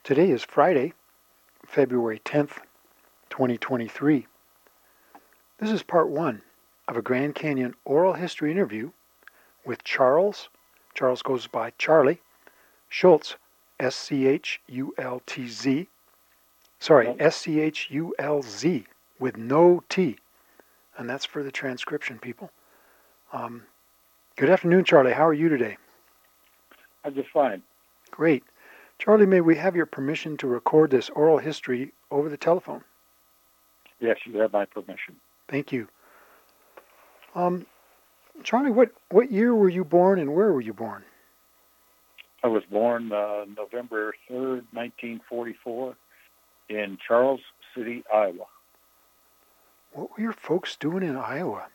Today is Friday, February 10th, 2023. This is part one of a Grand Canyon oral history interview with Charles goes by Charlie, Schultz, S-C-H-U-L-T-Z, S-C-H-U-L-Z with no T, and that's for the transcription people. Good afternoon, Charlie. How are you today? I'm just fine. Great. Charlie, may we have your permission to record this oral history over the telephone? Yes, you have my permission. Thank you. Charlie, what year were you born and where were you born? I was born November 3rd, 1944 in Charles City, Iowa. What were your folks doing in Iowa?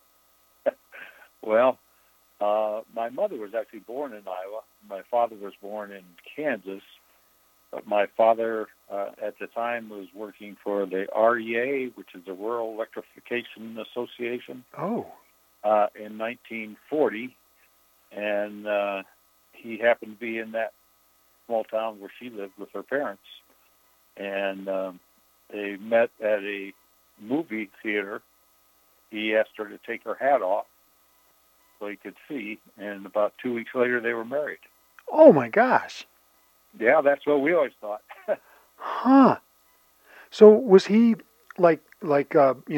Well, my mother was actually born in Iowa. My father was born in Kansas. But my father, at the time, was working for the REA, which is the Rural Electrification Association. Oh. In 1940. And he happened to be in that small town where she lived with her parents. And they met at a movie theater. He asked her to take her hat off so he could see, and about 2 weeks later they were married. Oh my gosh. Yeah, that's what we always thought. Huh. So was he like when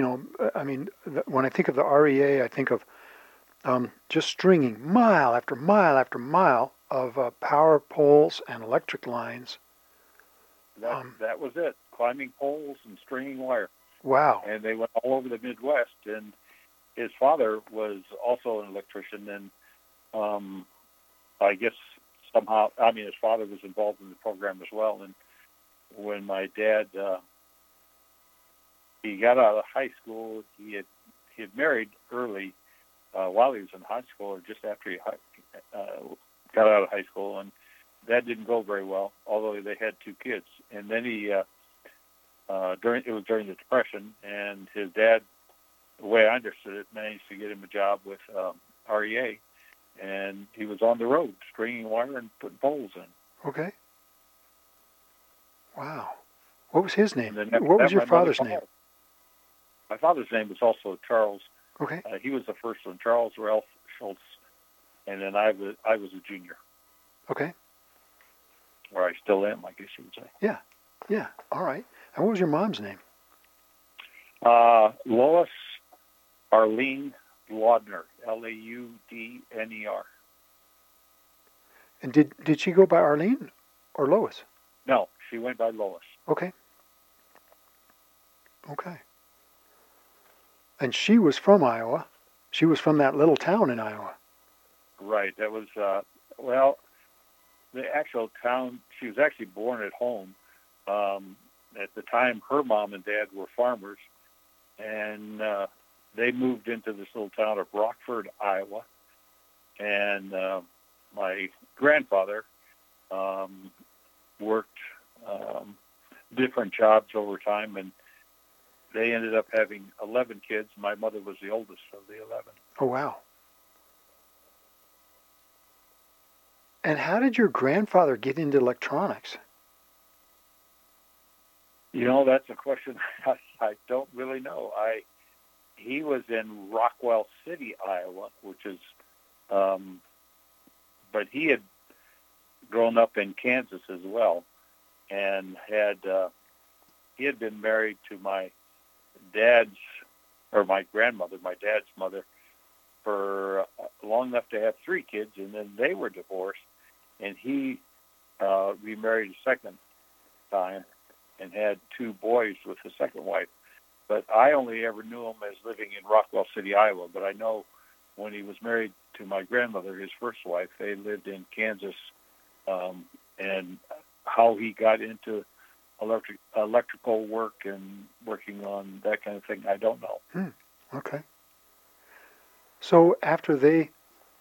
I think of the REA, I think of just stringing mile after mile after mile of power poles and electric lines. That was it, climbing poles and stringing wire. Wow. And they went all over the Midwest, and his father was also an electrician, and I guess somehow, his father was involved in the program as well. And when my dad, he got out of high school, he had married early while he was in high school, or just after he got out of high school, and that didn't go very well, although they had 2 kids. And then he, it was during the Depression, and his dad, the way I understood it, managed to get him a job with REA, and he was on the road stringing wire and putting poles in. Okay. Wow. What was his name? What was your father's name? My father's name was also Charles. Okay. He was the first one, Charles Ralph Schultz, and then I was a junior. Okay. Or I still am, I guess you would say. Yeah. All right. And what was your mom's name? Lois Arlene Laudner, Laudner. And did she go by Arlene or Lois? No, she went by Lois. Okay. And she was from Iowa. She was from that little town in Iowa. Right. That was, the actual town, she was actually born at home. At the time, her mom and dad were farmers, and they moved into this little town of Rockford, Iowa. And my grandfather worked different jobs over time, and they ended up having 11 kids. My mother was the oldest of the 11. Oh, wow. And how did your grandfather get into electronics? That's a question I don't really know. He was in Rockwell City, Iowa, which is, but he had grown up in Kansas as well, and he had been married to my grandmother, my dad's mother, for long enough to have 3 kids, and then they were divorced, and he remarried a second time and had 2 boys with the second wife. But I only ever knew him as living in Rockwell City, Iowa. But I know when he was married to my grandmother, his first wife, they lived in Kansas, and how he got into electrical work and working on that kind of thing, I don't know. Okay. So after they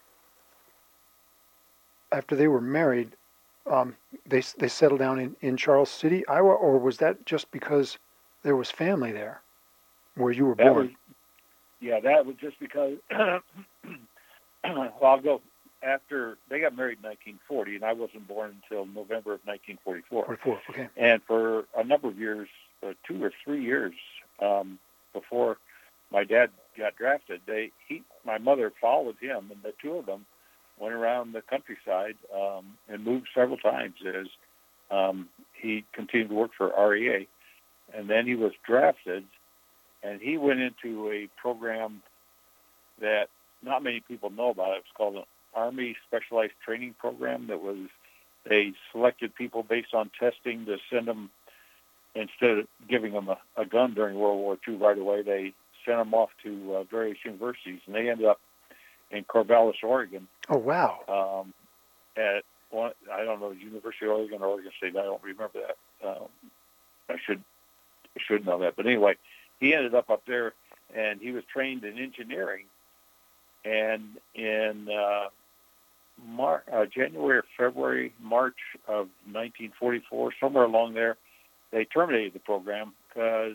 were married, they settled down in Charles City, Iowa, or was that just because there was family there where you were born? That was just because. Well, I'll go after they got married in 1940, and I wasn't born until November of 1944. 44. Okay. And for a number of years, 2 or 3 years before my dad got drafted, my mother followed him, and the two of them went around the countryside and moved several times as he continued to work for REA. And then he was drafted, and he went into a program that not many people know about. It was called an Army Specialized Training Program. They selected people based on testing to send them, instead of giving them a gun during World War II right away, they sent them off to various universities, and they ended up in Corvallis, Oregon. Oh, wow. At one, I don't know, University of Oregon or Oregon State. I don't remember that. I should know that. But anyway, he ended up there, and he was trained in engineering. And in January, February, March of 1944, somewhere along there, they terminated the program because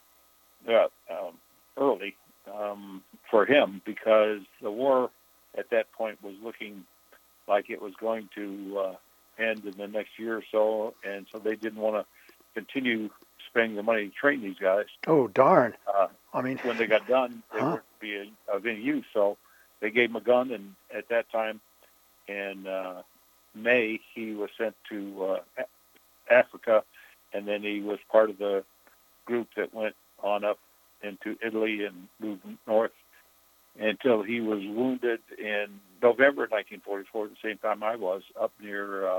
early for him, because the war at that point was looking like it was going to end in the next year or so, and so they didn't want to continue spending the money to train these guys. Oh, darn. When they got done, they wouldn't be of any use, so they gave him a gun, and at that time, in May, he was sent to Africa, and then he was part of the group that went on up into Italy and moved north until he was wounded in November 1944, at the same time I was, up near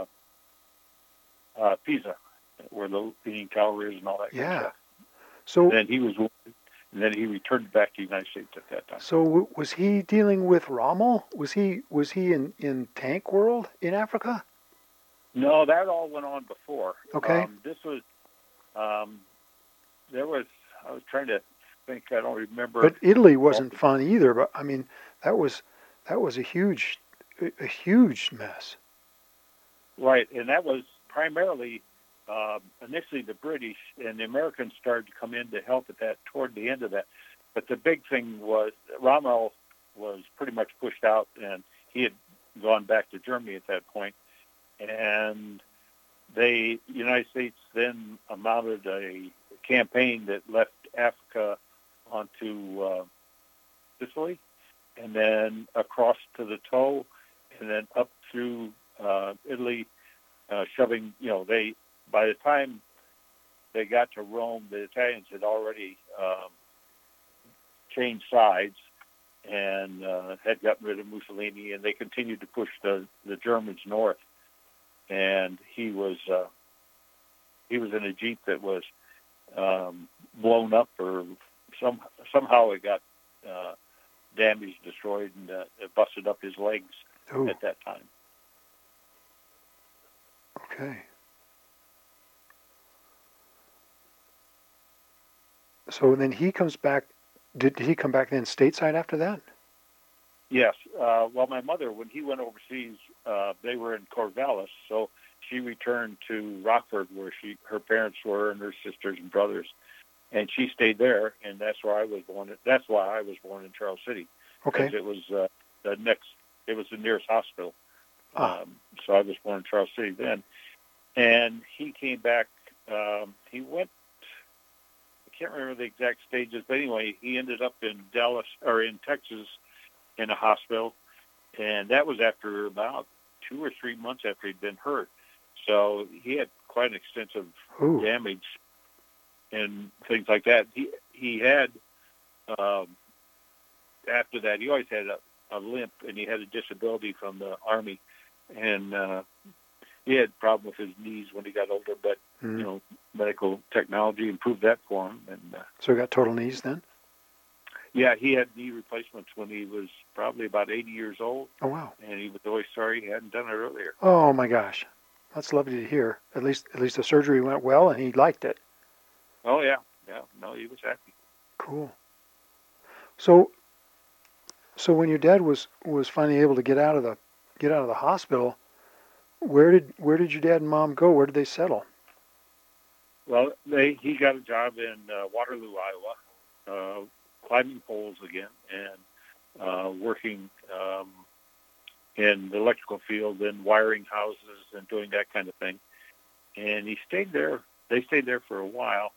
Pisa, where the Leaning Tower is and all that kind of stuff. So and then he was wounded, and then he returned back to the United States at that time. So was he dealing with Rommel? Was he in tank world in Africa? No, that all went on before. Okay. This was, I was trying to think, I don't remember. But Italy wasn't fun either, but I mean, that was a huge mess. Right, and that was primarily, initially the British, and the Americans started to come in to help at that toward the end of that. But the big thing was Rommel was pretty much pushed out, and he had gone back to Germany at that point. And the United States then mounted a campaign that left Africa onto Sicily, and then across to the Toe, and then up through Italy, shoving. By the time they got to Rome, the Italians had already changed sides and had gotten rid of Mussolini, and they continued to push the Germans north. And he was in a Jeep that was blown up, or somehow it got damaged, destroyed, and it busted up his legs at that time. Okay. So then he comes back. Did he come back then stateside after that? Yes. Well, my mother, when he went overseas, they were in Corvallis, so she returned to Rockford, where her parents were, and her sisters and brothers, and she stayed there, and that's where I was born. That's why I was born in Charles City. Okay. Because it was it was the nearest hospital. So I was born in Charles City then, and he came back. He went. I can't remember the exact stages, but anyway, he ended up in Dallas or in Texas in a hospital, and that was after about 2 or 3 months after he'd been hurt. So he had quite an extensive damage and things like that. He had after that, he always had a limp, and he had a disability from the Army, and he had a problem with his knees when he got older, but medical technology improved that for him. And so he got total knees then? Yeah, he had knee replacements when he was probably about 80 years old. Oh, wow. And he was always sorry he hadn't done it earlier. Oh, my gosh. That's lovely to hear. At least the surgery went well, and he liked it. Oh, yeah. Yeah. No, he was happy. Cool. So when your dad was finally able to get out of the hospital, where did your dad and mom go? Where did they settle? Well, he got a job in Waterloo, Iowa, climbing poles again, and working in the electrical field and wiring houses and doing that kind of thing. And he stayed there. They stayed there for a while.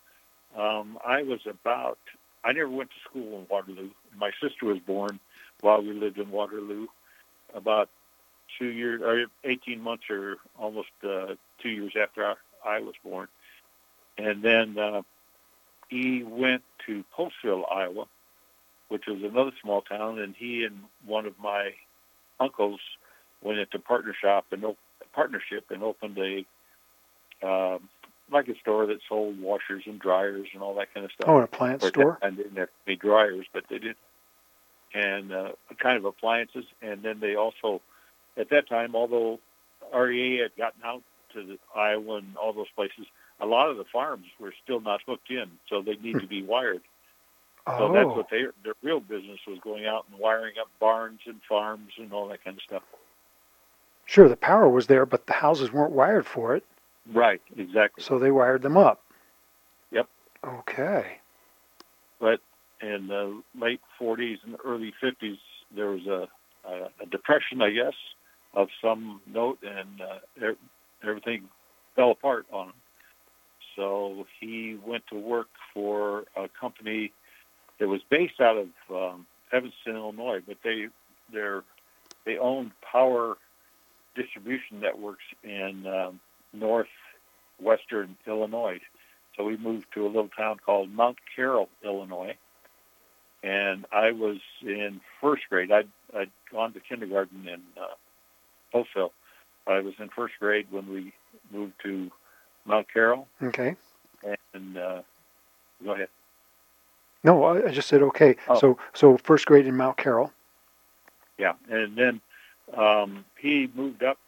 I never went to school in Waterloo. My sister was born while we lived in Waterloo, about 2 years, or 18 months, or almost 2 years after I was born. And then he went to Postville, Iowa, which was another small town, and he and one of my uncles went into partnership and opened a like a store that sold washers and dryers and all that kind of stuff. Oh, an appliance store? And didn't have to be dryers, but they did. And kind of appliances. And then they also, at that time, although REA had gotten out to the Iowa and all those places, a lot of the farms were still not hooked in, so they need to be wired. So that's what their real business was, going out and wiring up barns and farms and all that kind of stuff. Sure, the power was there, but the houses weren't wired for it. Right, exactly. So they wired them up. Yep. Okay. But in the late 40s and early 50s, there was a depression, I guess, of some note, and everything fell apart on him. So he went to work for a company that was based out of Evanston, Illinois, but they owned power distribution networks in northwestern Illinois. So we moved to a little town called Mount Carroll, Illinois, and I was in first grade. I'd gone to kindergarten in Postville. I was in first grade when we moved to Mount Carroll. Okay. And go ahead. No, I just said okay. Oh. So first grade in Mount Carroll. Yeah, and then he moved up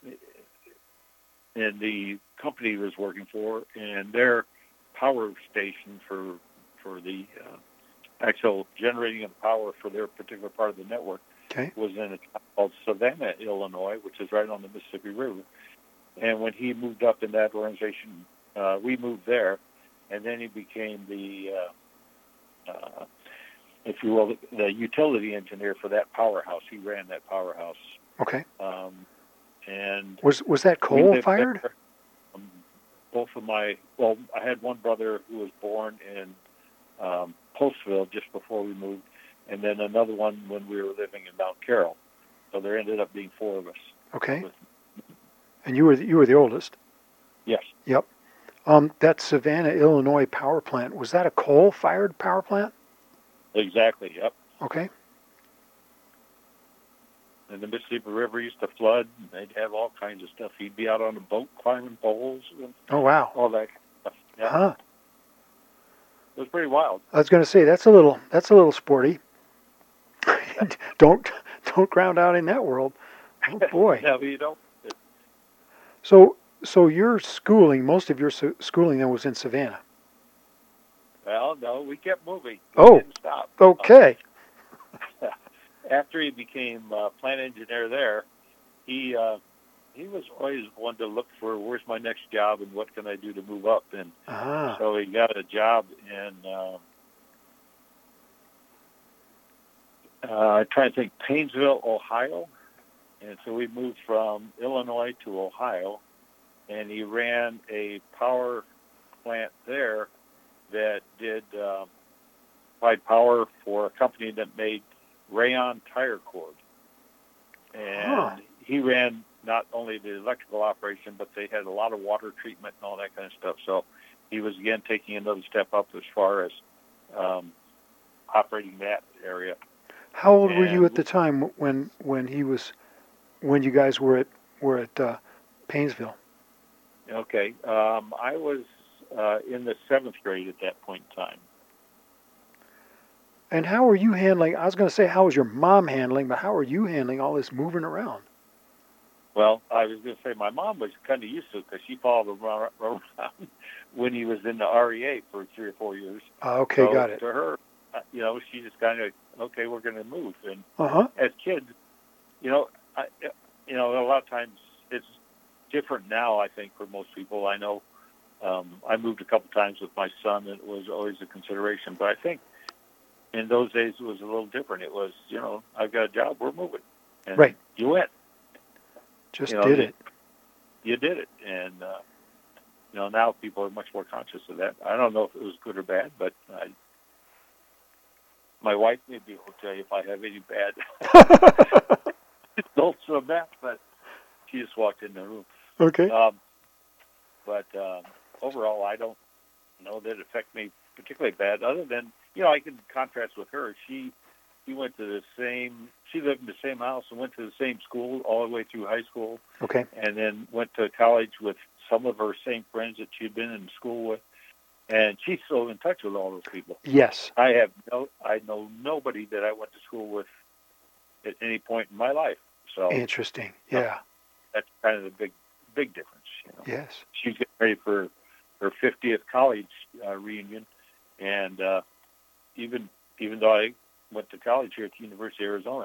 in the company he was working for, and their power station for the actual generating of power for their particular part of the network was in a town called Savannah, Illinois, which is right on the Mississippi River. And when he moved up in that organization, we moved there, and then he became the, if you will, the utility engineer for that powerhouse. He ran that powerhouse. Okay. And was that coal fired? Both of I had one brother who was born in Postville just before we moved, and then another one when we were living in Mount Carroll. So there ended up being four of us. Okay. And you were the oldest? Yes. Yep. That Savannah, Illinois power plant, was that a coal-fired power plant? Exactly, yep. Okay. And the Mississippi River used to flood, and they'd have all kinds of stuff. He'd be out on a boat climbing poles. And oh, wow. All that kind of stuff. Yeah. Huh. It was pretty wild. I was going to say, that's a little sporty. Don't ground out in that world. Oh, boy. No, you don't. So your schooling, most of your schooling then was in Savannah? Well, no, we kept moving. We didn't stop. Okay. After he became plant engineer there, he was always one to look for where's my next job and what can I do to move up. And so he got a job in, I'm trying to think, Painesville, Ohio. And so we moved from Illinois to Ohio, and he ran a power plant there that did provide power for a company that made rayon tire cord. And he ran not only the electrical operation, but they had a lot of water treatment and all that kind of stuff. So he was, again, taking another step up as far as operating that area. How old were you at the time when you guys were at Painesville? Okay. I was in the 7th grade at that point in time. And how were you handling, I was going to say how was your mom handling, but how were you handling all this moving around? Well, I was going to say my mom was kind of used to it because she followed him around when he was in the REA for 3 or 4 years. Okay, so got it. To her, she just kind of, okay, we're going to move. And as kids, a lot of times it's different now, I think, for most people. I know I moved a couple times with my son, and it was always a consideration. But I think in those days it was a little different. It was, I've got a job, we're moving. And right. You went. Just you know, did it. you did it, and now people are much more conscious of that. I don't know if it was good or bad, but my wife may be able to tell you if I have any bad results from that, but she just walked in the room. Okay. But overall, I don't know that it affected me particularly bad, other than, I can contrast with her. She went to she lived in the same house and went to the same school all the way through high school. Okay. And then went to college with some of her same friends that she'd been in school with. And she's still in touch with all those people. Yes. I know nobody that I went to school with at any point in my life. So interesting. Yeah. That's kind of the big difference. Yes. She's getting ready for her 50th college reunion, and even though I went to college here at the University of Arizona,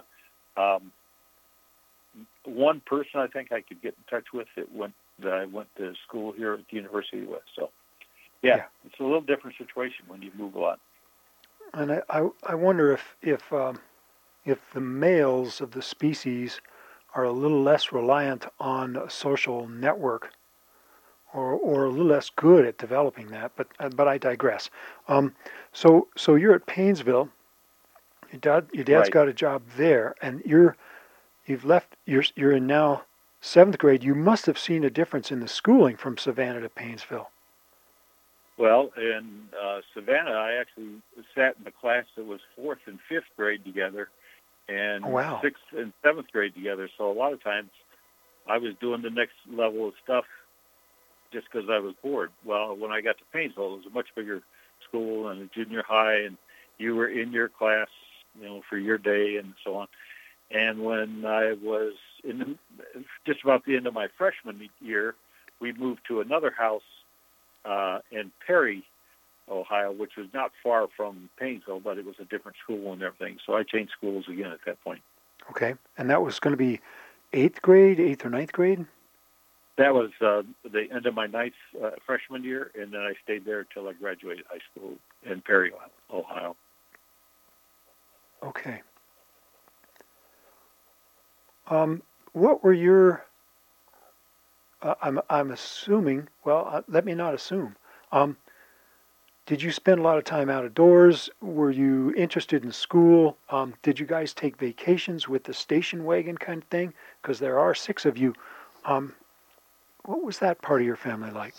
one person I think I could get in touch with that I went to school here at the university with. So, yeah, it's a little different situation when you move a lot. And I wonder if the males of the species are a little less reliant on a social network, or a little less good at developing that. But I digress. So you're at Paynesville. Your dad's Right. got a job there, and you've left. You're in now 7th grade. You must have seen a difference in the schooling from Savannah to Paynesville. Well, in Savannah, I actually sat in a class that was 4th and 5th grade together, and 6th and 7th grade together. So a lot of times I was doing the next level of stuff just because I was bored. Well, when I got to Paynesville, it was a much bigger school and a junior high, and you were in your class, for your day and so on. And when I was in just about the end of my freshman year, we moved to another house in Perry, Ohio, which was not far from Paynesville, but it was a different school and everything. So I changed schools again at that point. Okay. And that was going to be 8th or 9th grade? That was the end of my 9th freshman year, and then I stayed there until I graduated high school in Perry, Ohio. Okay. What were your? I'm assuming. Well, let me not assume. Did you spend a lot of time out of doors? Were you interested in school? Did you guys take vacations with the station wagon kind of thing? Because there are 6 of you. What was that part of your family like?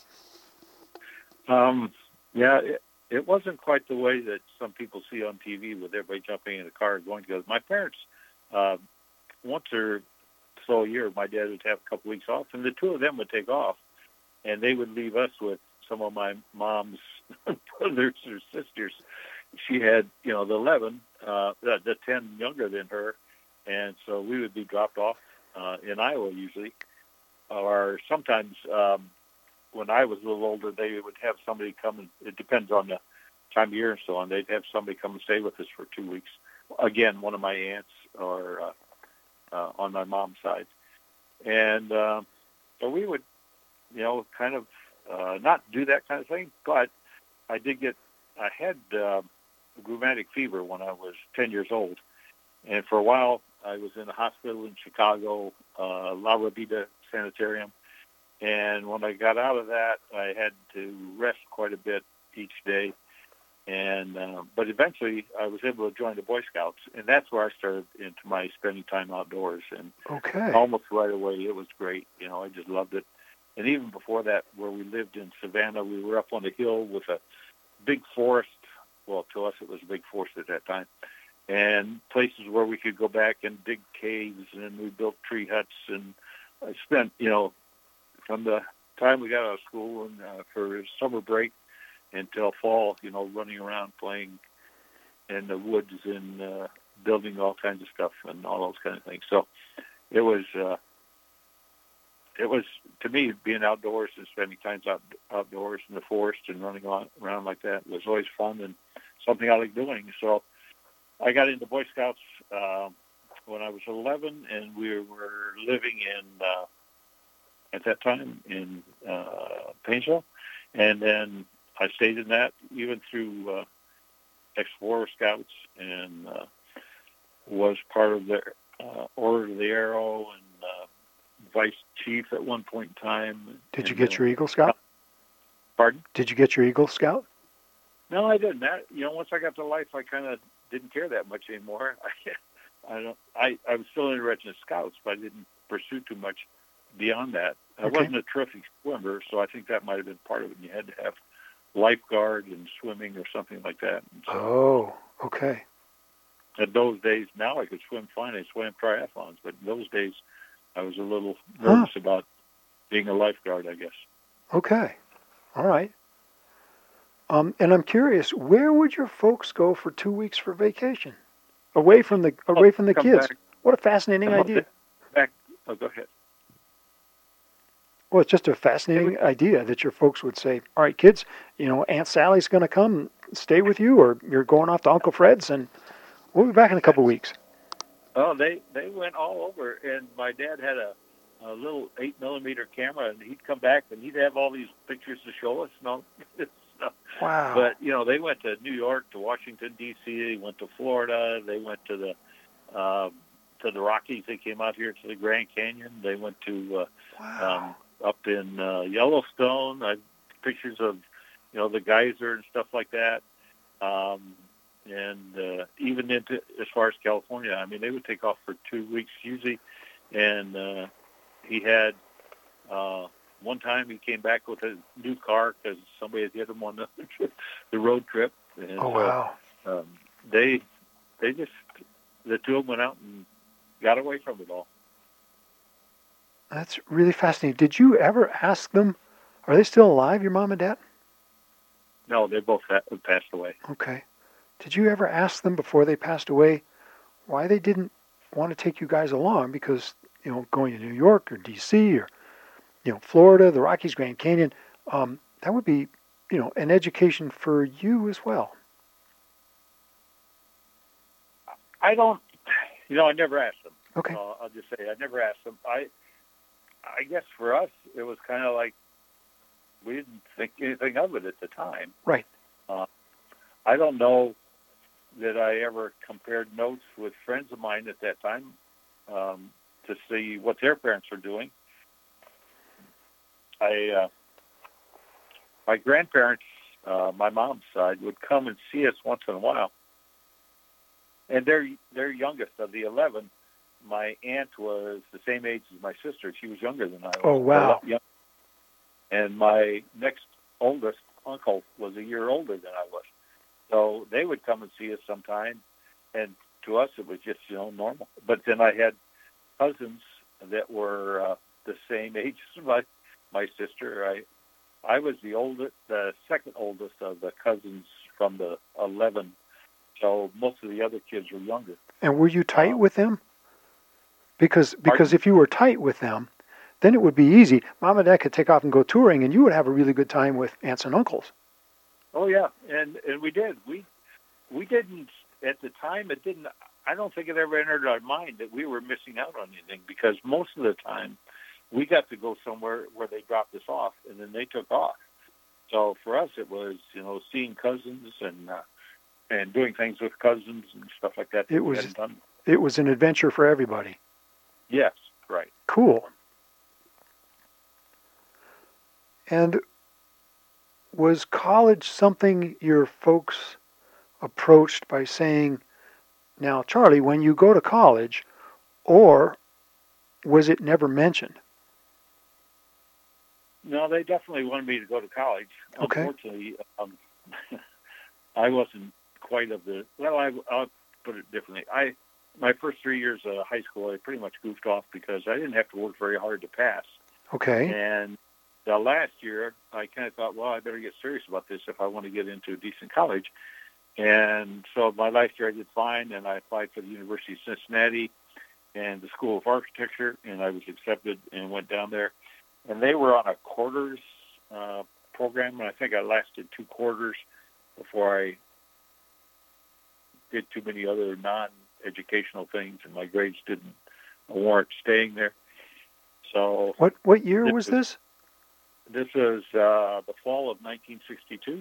Yeah, it wasn't quite the way that some people see on TV with everybody jumping in a car and going together. My parents, once or so a year, my dad would have a couple weeks off, and the two of them would take off, and they would leave us with some of my mom's brothers or sisters. She had, the 11, the 10 younger than her, and so we would be dropped off in Iowa usually, or sometimes when I was a little older, they would have somebody come, and it depends on the time of year and so on. They'd have somebody come and stay with us for 2 weeks. Again, one of my aunts or on my mom's side. And so we would, kind of not do that kind of thing, but I had rheumatic fever when I was 10 years old. And for a while, I was in a hospital in Chicago, La Rabida Sanitarium. And when I got out of that, I had to rest quite a bit each day. And but eventually, I was able to join the Boy Scouts, and that's where I started into my spending time outdoors. And almost right away, it was great. I just loved it. And even before that, where we lived in Savannah, we were up on a hill with a big forest. Well, to us, it was a big forest at that time. And places where we could go back and dig caves, and we built tree huts. And I spent, from the time we got out of school and for summer break until fall, running around playing in the woods and building all kinds of stuff and all those kind of things. So it was to me, being outdoors and spending time outdoors in the forest and running around like that was always fun and something I like doing. So I got into Boy Scouts when I was 11, and we were living at that time in Paynesville, and then I stayed in that even through Explorer Scouts, and was part of the Order of the Arrow and vice chief at one point in time. Did you get your Eagle Scout? Pardon? Did you get your Eagle Scout? No, I didn't. Once I got to life, I kind of didn't care that much anymore. I was still interested in scouts, but I didn't pursue too much beyond that. I wasn't a terrific swimmer, so I think that might have been part of it. You had to have lifeguard and swimming or something like that. And so, okay. At those days, now I could swim fine. I swam triathlons, but in those days, I was a little nervous about being a lifeguard, I guess. Okay. All right. And I'm curious, where would your folks go for 2 weeks for vacation, away from the kids? Back. What a fascinating idea! Go ahead. Well, it's just a fascinating idea that your folks would say, "All right, kids, Aunt Sally's going to come stay with you, or you're going off to Uncle Fred's, and we'll be back in a couple of weeks." Oh, they went all over, and my dad had a little 8mm camera, and he'd come back and he'd have all these pictures to show us and all this stuff. Wow! But they went to New York, to Washington D.C., they went to Florida, they went to the Rockies. They came out here to the Grand Canyon. They went to up in Yellowstone. I pictures of the geyser and stuff like that. And even into as far as California. I mean, they would take off for 2 weeks usually. And he had one time he came back with a new car because somebody had hit him on the road trip. And wow! They just, the two of them went out and got away from it all. That's really fascinating. Did you ever ask them? Are they still alive, your mom and dad? No, they both passed away. Okay. Did you ever ask them before they passed away why they didn't want to take you guys along? Because, going to New York or D.C. or, Florida, the Rockies, Grand Canyon, that would be, an education for you as well. I never asked them. Okay. I'll just say I never asked them. I guess for us, it was kind of like we didn't think anything of it at the time. Right. I don't know that I ever compared notes with friends of mine at that time to see what their parents were doing. My grandparents, my mom's side, would come and see us once in a while. And their youngest of the 11, my aunt was the same age as my sister. She was younger than I was. Oh, wow. And my next oldest uncle was a year older than I was. So they would come and see us sometime, and to us it was just, normal. But then I had cousins that were the same age as my sister. I was the second oldest of the cousins from the 11. So most of the other kids were younger. And were you tight with them? Because if you were tight with them, then it would be easy. Mom and Dad could take off and go touring, and you would have a really good time with aunts and uncles. Oh yeah, and we did. We didn't at the time. It didn't. I don't think it ever entered our mind that we were missing out on anything, because most of the time we got to go somewhere where they dropped us off, and then they took off. So for us, it was seeing cousins and doing things with cousins and stuff like that. It was an adventure for everybody. Yes, right. Cool. And was college something your folks approached by saying, now, Charlie, when you go to college, or was it never mentioned? No, they definitely wanted me to go to college. Okay. Unfortunately, I wasn't quite of the, I'll put it differently. My first 3 years of high school, I pretty much goofed off because I didn't have to work very hard to pass. Okay. And the last year, I kind of thought, well, I better get serious about this if I want to get into a decent college. And so my last year I did fine, and I applied for the University of Cincinnati and the School of Architecture, and I was accepted and went down there. And they were on a quarters program, and I think I lasted 2 quarters before I did too many other non-educational things, and my grades didn't warrant staying there. So what year was this? This was the fall of 1962.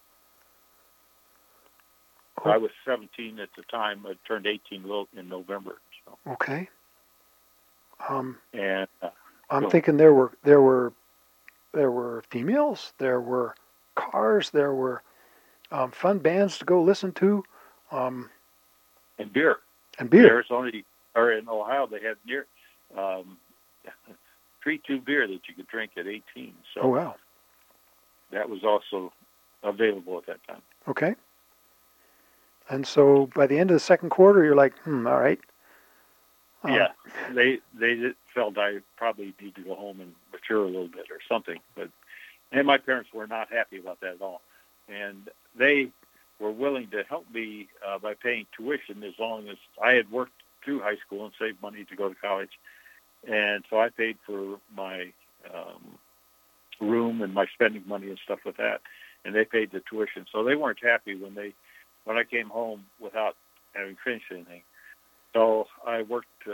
Oh. I was 17 at the time. I turned 18 in November. So. Okay. And I'm So, thinking there were females, there were cars, there were fun bands to go listen to, um, and beer. and In beer. Arizona, or in Ohio, they had near um, 3-2 beer that you could drink at 18. Oh So wow. that was also available at that time. Okay. And so by the end of the second quarter, you're like, all right. Yeah, they felt I probably need to go home and mature a little bit or something. And my parents were not happy about that at all. And they were willing to help me by paying tuition as long as I had worked through high school and saved money to go to college. And so I paid for my room and my spending money and stuff with that. And they paid the tuition. So they weren't happy when I came home without having finished anything. So I worked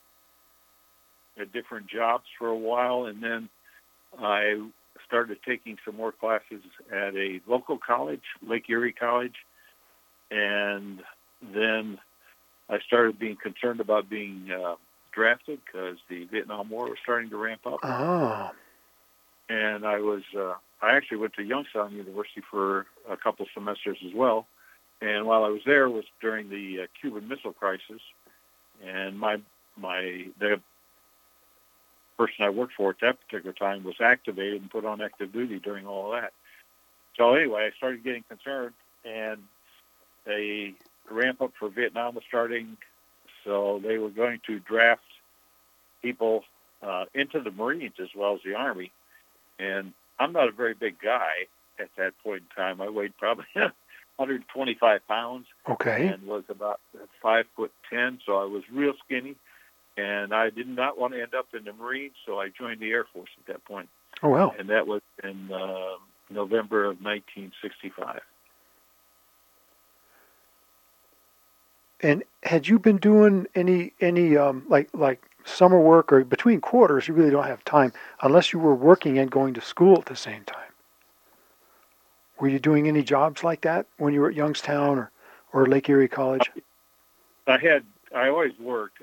at different jobs for a while, and then I started taking some more classes at a local college, Lake Erie College, and then I started being concerned about being drafted because the Vietnam War was starting to ramp up. Oh. And I actually went to Youngstown University for a couple semesters as well. And while I was there was during the Cuban Missile Crisis, and the person I worked for at that particular time was activated and put on active duty during all of that. So anyway, I started getting concerned, and a ramp up for Vietnam was starting, so they were going to draft people into the Marines as well as the Army. And I'm not a very big guy at that point in time. I weighed probably 125 pounds. Okay. And was about 5'10", so I was real skinny, and I did not want to end up in the Marines, so I joined the Air Force at that point. Oh wow. And that was in November of 1965. And had you been doing any like summer work or between quarters? You really don't have time unless you were working and going to school at the same time. Were you doing any jobs like that when you were at Youngstown or Lake Erie College? I always worked.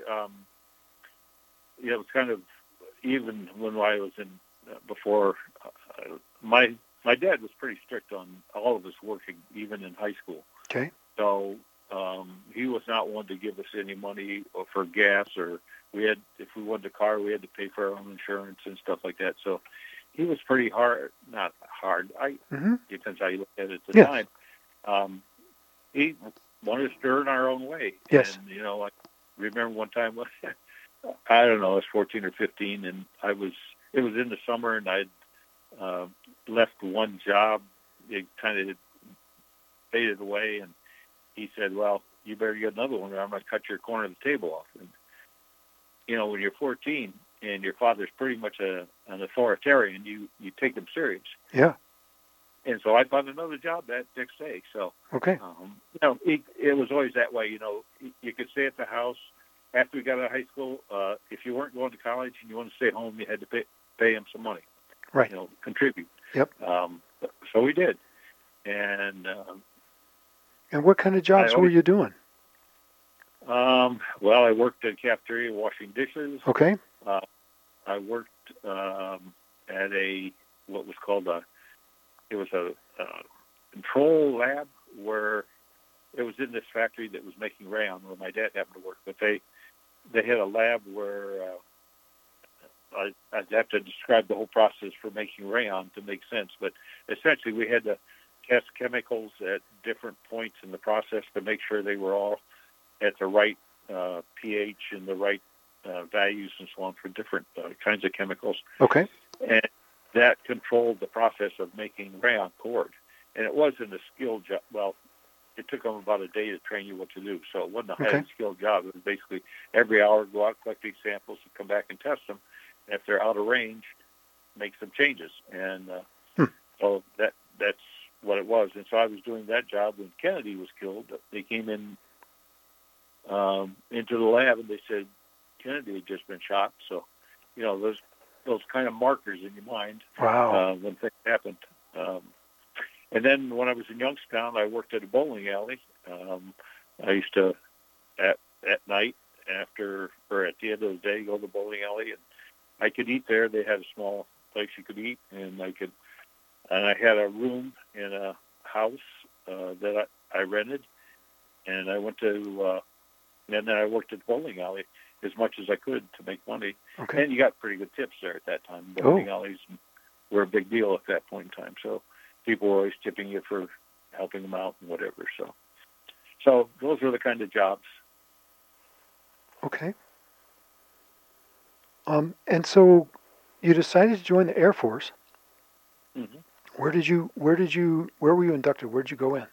It was kind of even when I was in before. My dad was pretty strict on all of us working, even in high school. Okay. So he was not one to give us any money for gas, or if we wanted a car, we had to pay for our own insurance and stuff like that. So he was pretty hard, not hard. Depends how you look at it at the time. He wanted us to earn our own way. Yes. And, I remember one time, I don't know, I was 14 or 15, and it was in the summer, and I'd left one job. It kind of faded away, and he said, well, you better get another one, or I'm going to cut your corner of the table off. And, when you're 14 and your father's pretty much an authoritarian, you take him serious. Yeah. And so I found another job that next day. So, okay. It was always that way. You could stay at the house after we got out of high school. If you weren't going to college and you wanted to stay home, you had to pay him some money. Right. Contribute. Yep. So we did. And what kind of jobs were you doing? Well, I worked at a cafeteria washing dishes. Okay. I worked at what was called a control lab, where it was in this factory that was making rayon where my dad happened to work. But they had a lab where I'd have to describe the whole process for making rayon to make sense. But essentially, we had to test chemicals at different points in the process to make sure they were all at the right pH and the right values and so on for different kinds of chemicals. Okay. And that controlled the process of making rayon cord. And it wasn't a skilled job. Well, it took them about a day to train you what to do. So it wasn't a highly skilled job. It was basically every hour go out, collect these samples, and come back and test them. And if they're out of range, make some changes. And so that's what it was. And so I was doing that job when Kennedy was killed. They came in into the lab and they said Kennedy had just been shot. So, those kind of markers in your mind. Wow. When things happened. And then when I was in Youngstown, I worked at a bowling alley. I used to, at night, or at the end of the day, go to the bowling alley I could eat there. They had a small place you could eat, and I had a room in a house that I rented, and I went to, and then I worked at the bowling alley as much as I could to make money. Okay. And you got pretty good tips there at that time. Bowling alleys were a big deal at that point in time, so people were always tipping you for helping them out and whatever. So those were the kind of jobs. Okay. And so you decided to join the Air Force. Mm-hmm. Where were you inducted? Where did you go in?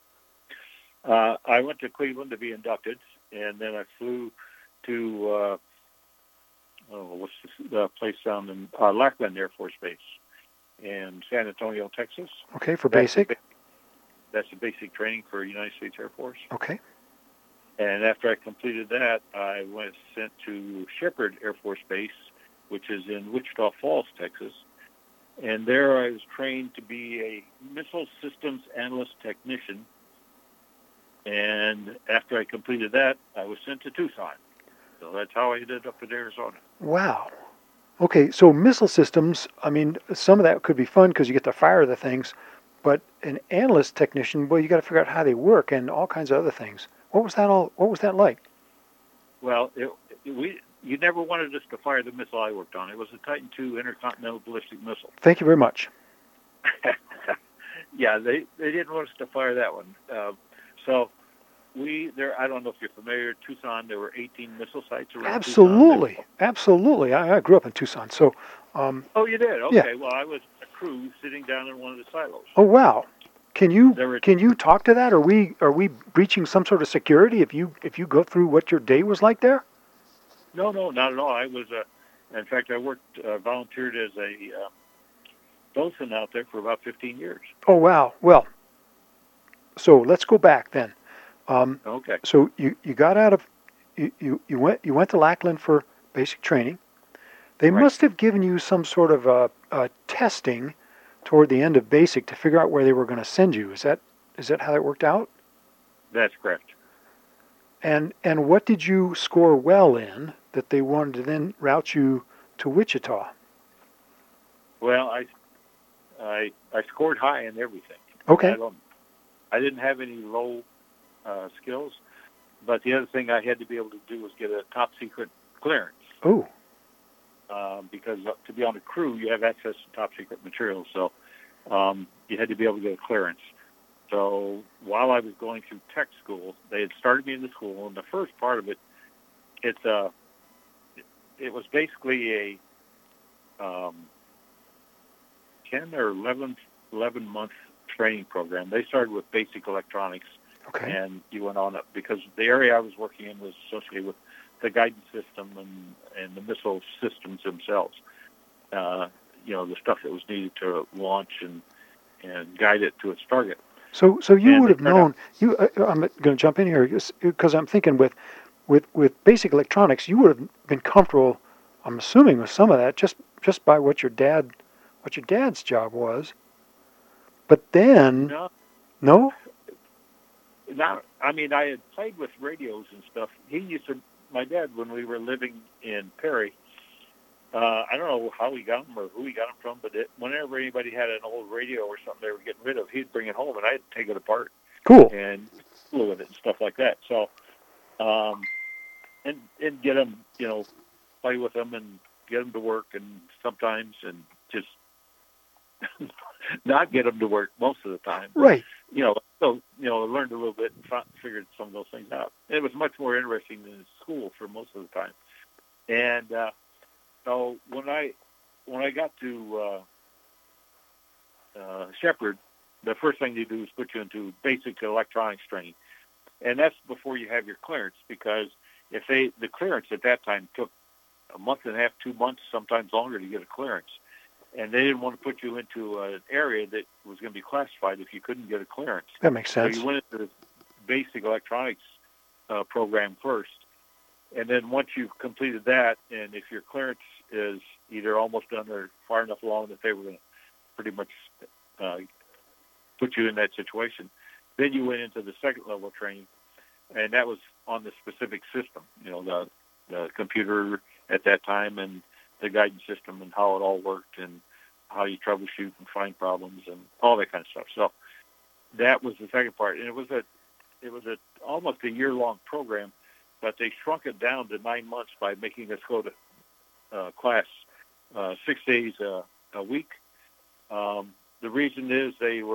I went to Cleveland to be inducted, and then I flew to what's the place down in Lackland Air Force Base in San Antonio, Texas. Okay, for basic. That's the basic training for United States Air Force. Okay. And after I completed that, I was sent to Sheppard Air Force Base, which is in Wichita Falls, Texas. And there I was trained to be a missile systems analyst technician. And after I completed that, I was sent to Tucson. So that's how I ended up in Arizona. Wow. Okay, so missile systems, I mean, some of that could be fun because you get to fire the things, but an analyst technician, well, you got to figure out how they work and all kinds of other things. What was that like? Well, you never wanted us to fire the missile I worked on. It was a Titan II intercontinental ballistic missile. Thank you very much. Yeah, they didn't want us to fire that one. So I don't know if you're familiar, Tucson, there were 18 missile sites around Absolutely. Tucson. Absolutely. I grew up in Tucson, so... oh, you did? Okay. Yeah. Well, I was a crew sitting down in one of the silos. Oh, wow. Can you talk to that? Are we breaching some sort of security if you go through what your day was like there? No, not at all. I was in fact, I worked volunteered as a docent out there for about 15 years. Oh, wow. Well, so let's go back then. Okay. So you got out of you went to Lackland for basic training. They must have given you some sort of testing toward the end of basic to figure out where they were going to send you. Is that how that worked out? That's correct. And what did you score well in that they wanted to then route you to Wichita? Well, I scored high in everything. Okay. I didn't have any low skills, but the other thing I had to be able to do was get a top secret clearance. Oh. Because to be on a crew, you have access to top secret materials, so you had to be able to get a clearance. So while I was going through tech school, they had started me in the school, and the first part of it, it was basically a 10 or 11 month training program. They started with basic electronics, okay, and you went on up because the area I was working in was associated with the guidance system and the missile systems themselves. The stuff that was needed to launch and guide it to its target. So you would have known. I'm going to jump in here because I'm thinking with basic electronics, you would have been comfortable. I'm assuming with some of that just by what your dad's job was. But then, no. Now, I mean, I had played with radios and stuff. My dad, when we were living in Perry, I don't know how he got them or who he got them from, but whenever anybody had an old radio or something they were getting rid of, he'd bring it home, and I'd take it apart. Cool. And fool with it and stuff like that. So, and get them, play with them and get them to work, and sometimes and just not get them to work most of the time. Right. Learned a little bit and figured some of those things out. It was much more interesting than school for most of the time. And so when I got to Sheppard, the first thing they do is put you into basic electronics training, and that's before you have your clearance, because the clearance at that time took a month and a half, 2 months, sometimes longer to get a clearance. And they didn't want to put you into an area that was going to be classified if you couldn't get a clearance. That makes sense. So you went into the basic electronics program first. And then once you've completed that, and if your clearance is either almost done or far enough along that they were going to pretty much put you in that situation, then you went into the second level of training. And that was on the specific system, the computer at that time and the guidance system and how it all worked and how you troubleshoot and find problems and all that kind of stuff. So that was the second part, and it was almost a year-long program, but they shrunk it down to 9 months by making us go to class 6 days a week. The reason is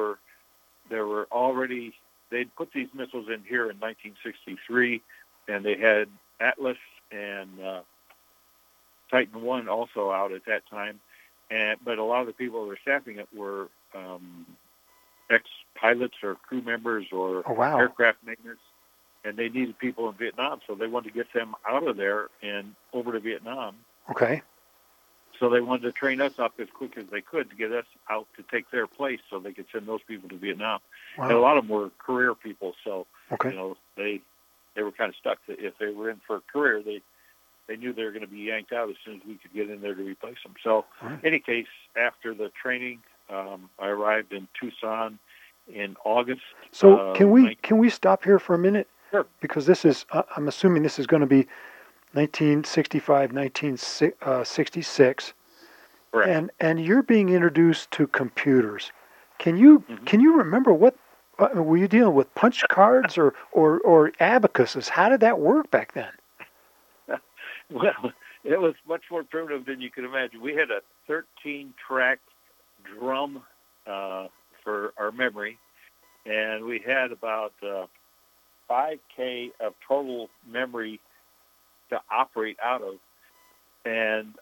they'd put these missiles in here in 1963, and they had Atlas and Titan I also out at that time. But a lot of the people that were staffing it were ex-pilots or crew members or aircraft maintenance, and they needed people in Vietnam, so they wanted to get them out of there and over to Vietnam. Okay. So they wanted to train us up as quick as they could to get us out to take their place so they could send those people to Vietnam. Wow. And a lot of them were career people, so okay. They were kind of stuck. If they were in for a career, they knew they were going to be yanked out as soon as we could get in there to replace them. So, in any case, after the training, I arrived in Tucson in August. So can we stop here for a minute? Sure. Because this is I'm assuming this is going to be 1965, 1966. Correct. And you're being introduced to computers. Can you remember what were you dealing with, punch cards or abacuses? How did that work back then? Well, it was much more primitive than you could imagine. We had a 13-track drum for our memory, and we had about 5K of total memory to operate out of. And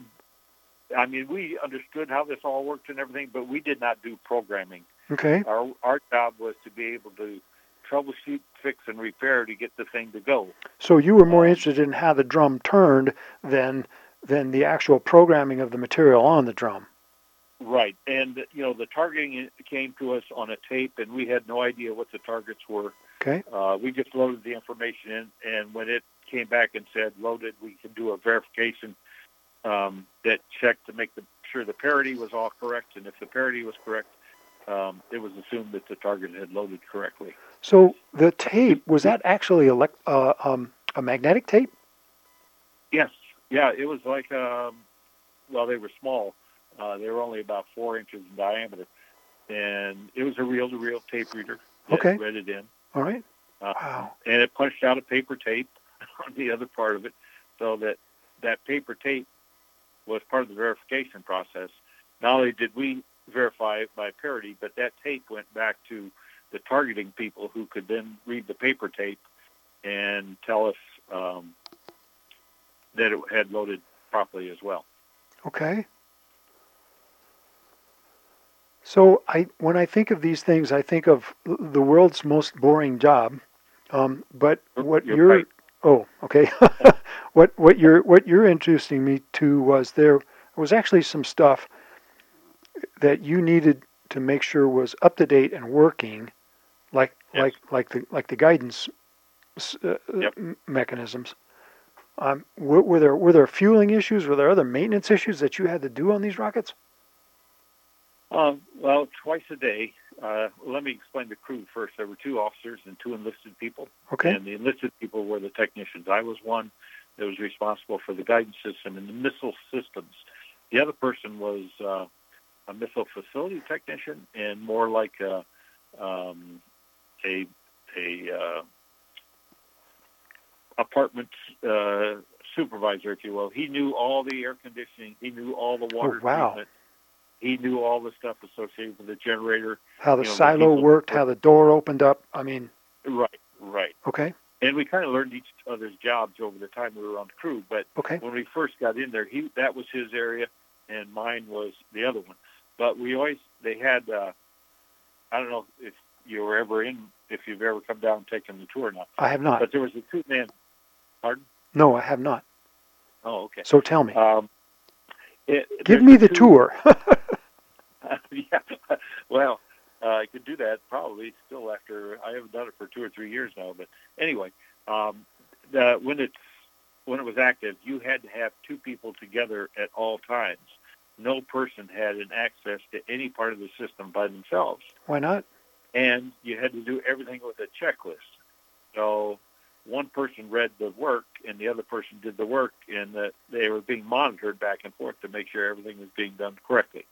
we understood how this all worked and everything, but we did not do programming. Okay. Our job was to be able to troubleshoot, fix, and repair to get the thing to go. So you were more interested in how the drum turned than the actual programming of the material on the drum. Right. And, the targeting came to us on a tape, and we had no idea what the targets were. Okay. We just loaded the information in, and when it came back and said loaded, we could do a verification that checked to make sure the parity was all correct, and if the parity was correct, it was assumed that the target had loaded correctly. So the tape, was that actually a magnetic tape? Yes. Yeah, it was like, they were small. They were only about 4 inches in diameter. And it was a reel-to-reel tape reader that read it in. All right. Wow. And it punched out a paper tape on the other part of it, so that paper tape was part of the verification process. Not only did we verify it by parity, but that tape went back to the targeting people who could then read the paper tape and tell us that it had loaded properly as well. Okay. So when I think of these things, I think of the world's most boring job. But what you're right. Oh, okay. what you're introducing me to was there was actually some stuff that you needed to make sure was up to date and working, like the guidance mechanisms. Were there fueling issues? Were there other maintenance issues that you had to do on these rockets? Well, twice a day. Let me explain the crew first. There were 2 officers and 2 enlisted people. Okay. And the enlisted people were the technicians. I was one that was responsible for the guidance system and the missile systems. The other person was a missile facility technician and more like a apartment supervisor, if you will. He knew all the air conditioning. He knew all the water treatment. He knew all the stuff associated with the generator. How the silo worked, how the door opened up. Right. Okay. And we kind of learned each other's jobs over the time we were on the crew. But when we first got in there, that was his area, and mine was the other one. But they had, I don't know if you were ever if you've ever come down and taken the tour or not. I have not. But there was a 2-man, pardon? No, I have not. Oh, okay. So tell me. Give me the tour. Yeah. Well, I could do that probably still after I haven't done it for 2 or 3 years now. But anyway, when it was active, you had to have 2 people together at all times. No person had an access to any part of the system by themselves. Why not? And you had to do everything with a checklist. So one person read the work and the other person did the work, and that they were being monitored back and forth to make sure everything was being done correctly.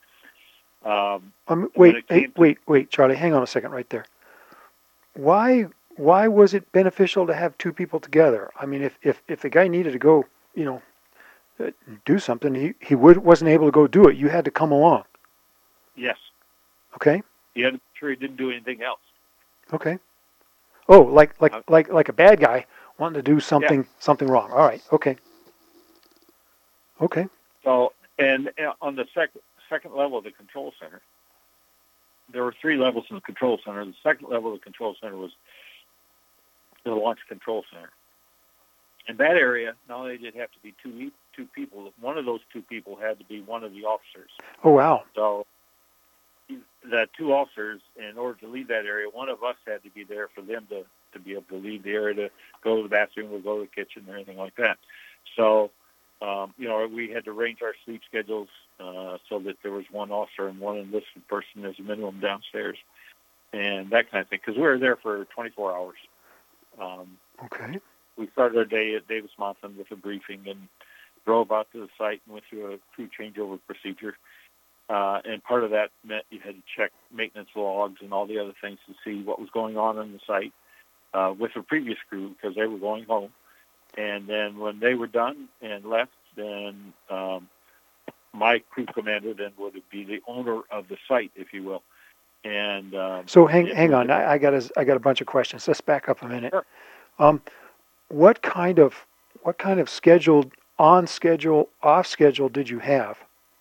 Wait, Charlie, hang on a second right there. Why was it beneficial to have two people together? I mean, if the guy needed to go, do something, he wasn't able to go do it. You had to come along. Yes. Okay. He had to make sure he didn't do anything else. Okay. Oh, like a bad guy wanting to do something wrong. All right. Okay. Okay. So, and on the second level of the control center, there were 3 levels in the control center. The second level of the control center was the launch control center. In that area, not only did it have to be two people, one of those 2 people had to be one of the officers. Oh, wow. So the 2 officers, in order to leave that area, one of us had to be there for them to be able to leave the area, to go to the bathroom or go to the kitchen or anything like that. So, we had to arrange our sleep schedules so that there was one officer and one enlisted person as a minimum downstairs, and that kind of thing, because we were there for 24 hours. Okay. We started our day at Davis-Monthan with a briefing and drove out to the site and went through a crew changeover procedure. And part of that meant you had to check maintenance logs and all the other things to see what was going on the site with the previous crew, because they were going home. And then when they were done and left, then my crew commander then would be the owner of the site, if you will. And so hang on, I got a bunch of questions. Let's back up a minute. Sure. What kind of scheduled, on schedule, off schedule did you have?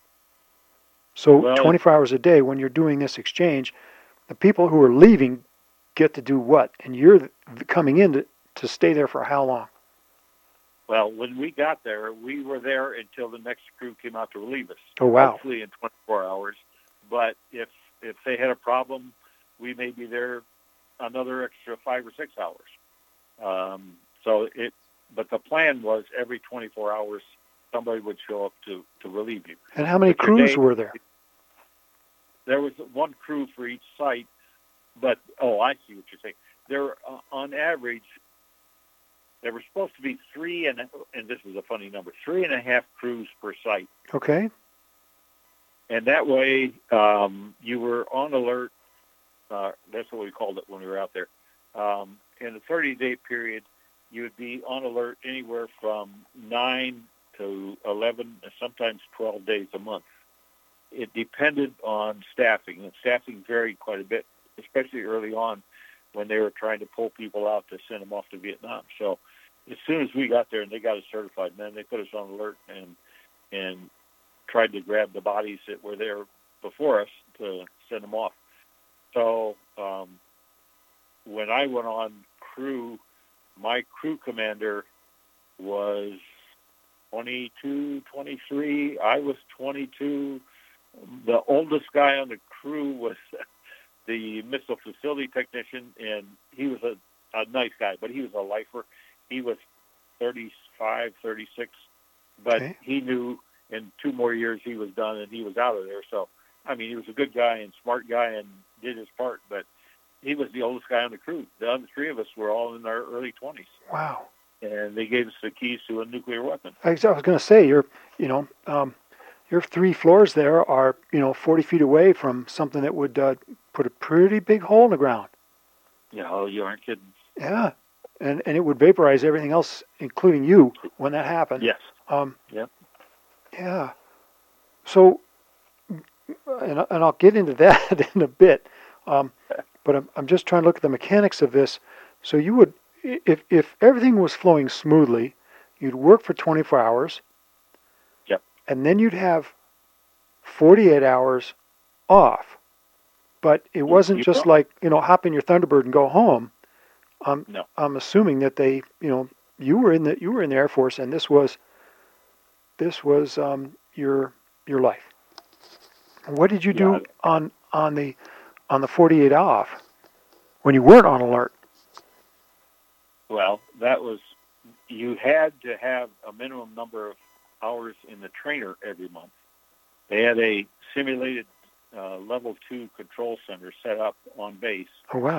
So 24 hours a day, when you're doing this exchange, the people who are leaving get to do what? And you're coming in to stay there for how long? Well, when we got there, we were there until the next crew came out to relieve us. Oh, wow. Hopefully in 24 hours. But if they had a problem, we may be there another extra 5 or 6 hours. But the plan was every 24 hours, somebody would show up to relieve you. And how many crews were there? There was one crew for each site, but, I see what you're saying. There, on average, there were supposed to be 3, and this is a funny number, 3.5 crews per site. Okay. And that way, you were on alert. That's what we called it when we were out there. In a 30-day period, you would be on alert anywhere from 9 to 11, and sometimes 12 days a month. It depended on staffing, and staffing varied quite a bit, especially early on when they were trying to pull people out to send them off to Vietnam. So as soon as we got there and they got us certified, then they put us on alert and tried to grab the bodies that were there before us to send them off. So when I went on crew, my crew commander was 22, 23. I was 22. The oldest guy on the crew was the missile facility technician, and he was a nice guy, but he was a lifer. He was 35, 36, but okay. He knew in 2 more years he was done and he was out of there. So, I mean, he was a good guy and smart guy and did his part, but he was the oldest guy on the crew. The other 3 of us were all in our early 20s. Wow. And they gave us the keys to a nuclear weapon. I was going to say, your 3 floors there are, 40 feet away from something that would put a pretty big hole in the ground. Yeah, you aren't kidding. Yeah. And it would vaporize everything else, including you, when that happened. Yes. Yep. Yeah. So, and I'll get into that in a bit, but I'm just trying to look at the mechanics of this. So you would, if everything was flowing smoothly, you'd work for 24 hours. Yep. And then you'd have 48 hours off. But it wasn't just like, hop in your Thunderbird and go home. No. I'm assuming that they, you were in the Air Force, and this was your life. What did you do on the 48 off when you weren't on alert? Well, you had to have a minimum number of hours in the trainer every month. They had a simulated level 2 control center set up on base. Oh, wow.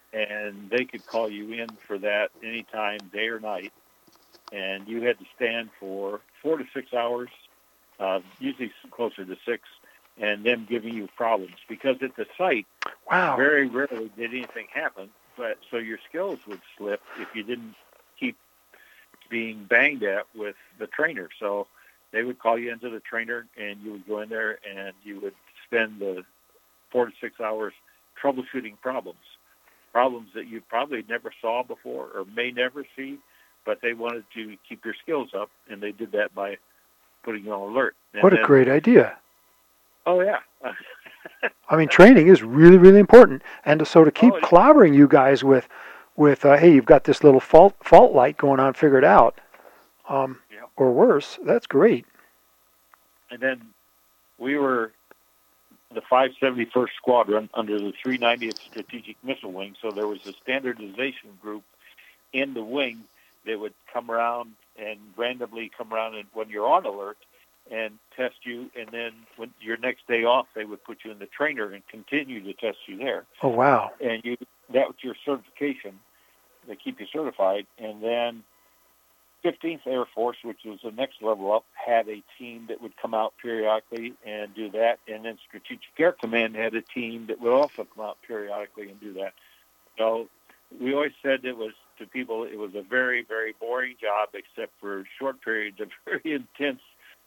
and they could call you in for that anytime, day or night, and you had to stand for 4 to 6 hours, usually closer to 6, and them giving you problems. Because at the site, Wow. very rarely did anything happen, but so your skills would slip if you didn't keep being banged at with the trainer. So they would call you into the trainer, and you would go in there, and you would spend the 4 to 6 hours troubleshooting problems that you probably never saw before or may never see, but they wanted to keep your skills up, and they did that by putting you on alert. And what a great idea. Oh, yeah. I mean, training is really, really important. And so to keep clobbering you guys with hey, you've got this little fault light going on, figure it out, or worse, that's great. And then we were the 571st Squadron under the 390th Strategic Missile Wing, so there was a standardization group in the wing that would come around and randomly come around and when you're on alert and test you, and then when your next day off, they would put you in the trainer and continue to test you there. Oh, wow. And that was your certification. They keep you certified. And then 15th Air Force, which was the next level up, had a team that would come out periodically and do that. And then Strategic Air Command had a team that would also come out periodically and do that. So we always said to people it was a very, very boring job, except for short periods of very intense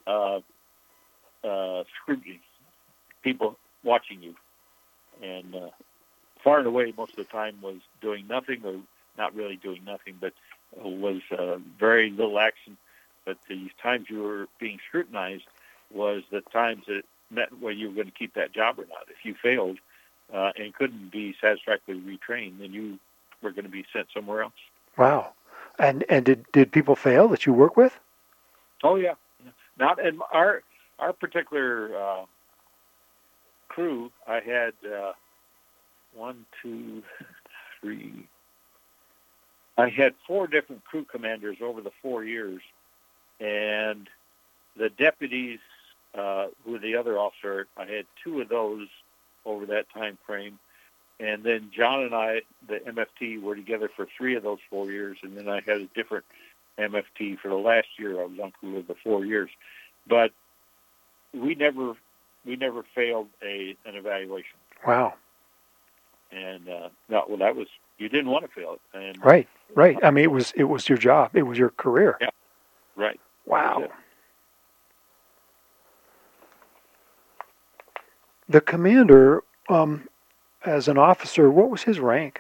scrutiny, people watching you. And far and away, most of the time was doing nothing, or not really doing nothing, but was very little action. But the times you were being scrutinized was the times that meant whether you were going to keep that job or not. If you failed and couldn't be satisfactorily retrained, then you were going to be sent somewhere else. Wow. And did people fail that you work with? Oh, yeah. Not in our particular crew. I had 1, 2, 3. I had 4 different crew commanders over the 4 years, and the deputies, who were the other officer, I had 2 of those over that time frame. And then John and I, the MFT, were together for 3 of those 4 years, and then I had a different MFT for the last year. I was on crew of the 4 years, but we never failed an evaluation. Wow. And that was, you didn't want to fail it. And right. I mean, it was your job. It was your career. Yeah. Right. Wow. The commander, as an officer, what was his rank?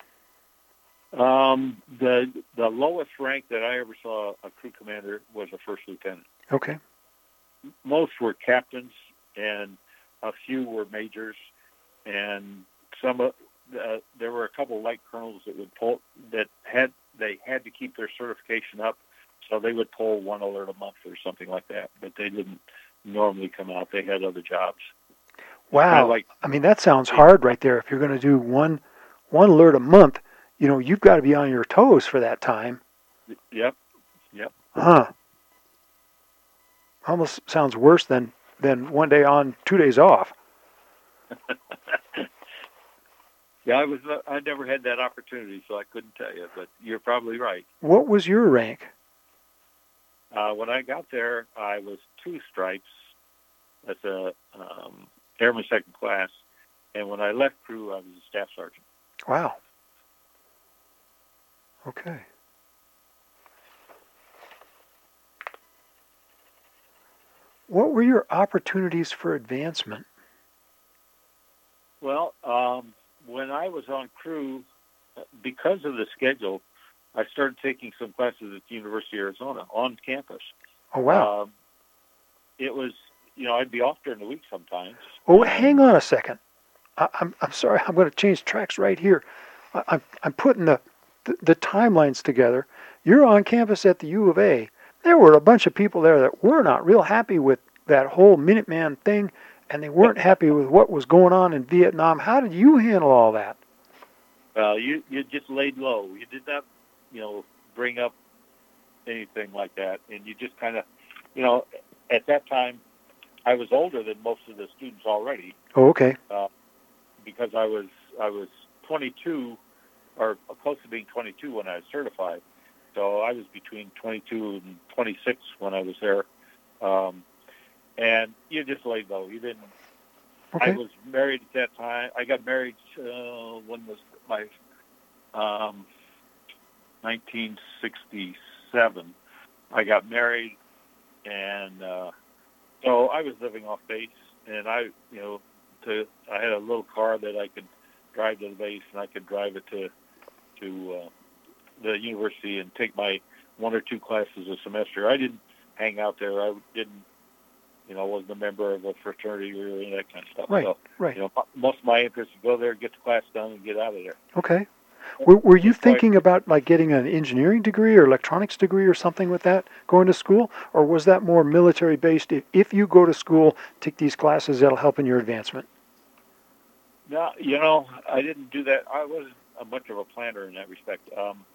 The lowest rank that I ever saw a crew commander was a first lieutenant. Okay. Most were captains, and a few were majors, and there were a couple of light colonels that would pull they had to keep their certification up, so they would pull 1 alert a month or something like that. But they didn't normally come out; they had other jobs. Wow. I mean, that sounds hard right there. If you're going to do one alert a month, you've got to be on your toes for that time. Yep. Huh. Almost sounds worse than 1 day on, 2 days off. Yeah, I never had that opportunity, so I couldn't tell you, but you're probably right. What was your rank? When I got there, I was 2 stripes. That's a airman second class. And when I left crew, I was a staff sergeant. Wow. Okay. What were your opportunities for advancement? Well, when I was on crew, because of the schedule, I started taking some classes at the University of Arizona on campus. Oh, wow. It was, I'd be off during the week sometimes. Oh, hang on a second. I'm sorry. I'm going to change tracks right here. I'm putting the timelines together. You're on campus at the U of A. There were a bunch of people there that were not real happy with that whole Minuteman thing, and they weren't happy with what was going on in Vietnam. How did you handle all that? Well, you just laid low. You did not, bring up anything like that, and you just kind of, at that time, I was older than most of the students already. Oh, okay. Because I was 22 or close to being 22 when I was certified. So I was between 22 and 26 when I was there. And you just laid low. You didn't. Okay. I was married at that time. I got married when was my 1967. I got married, and so I was living off base, and I had a little car that I could drive to the base, and I could drive it to the university and take my 1 or 2 classes a semester. I didn't hang out there. I didn't, wasn't a member of a fraternity or any of that kind of stuff. Right, so, right. Most of my interest is go there, get the class done, and get out of there. Okay. Were you thinking about like getting an engineering degree or electronics degree or something with that going to school, or was that more military based? If you go to school, take these classes, that'll help in your advancement. No, I didn't do that. I wasn't much of a planner in that respect.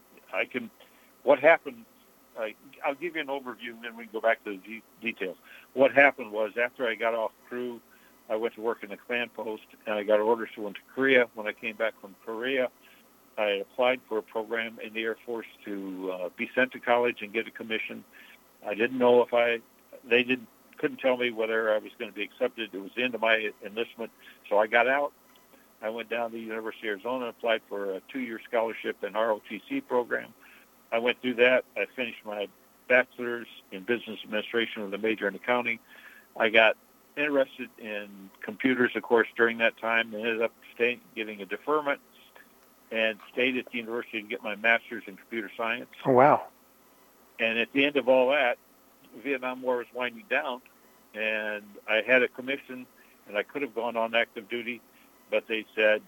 What happened, I'll give you an overview and then we can go back to the details. What happened was after I got off crew, I went to work in the command post and I got orders to go into Korea. When I came back from Korea, I applied for a program in the Air Force to be sent to college and get a commission. I didn't know couldn't tell me whether I was going to be accepted. It was the end of my enlistment. So I got out. I went down to the University of Arizona and applied for a 2-year scholarship in ROTC program. I went through that. I finished my bachelor's in business administration with a major in accounting. I got interested in computers, of course, during that time, and ended up getting a deferment and stayed at the university to get my master's in computer science. Oh, wow. And at the end of all that, the Vietnam War was winding down, and I had a commission, and I could have gone on active duty, but they said,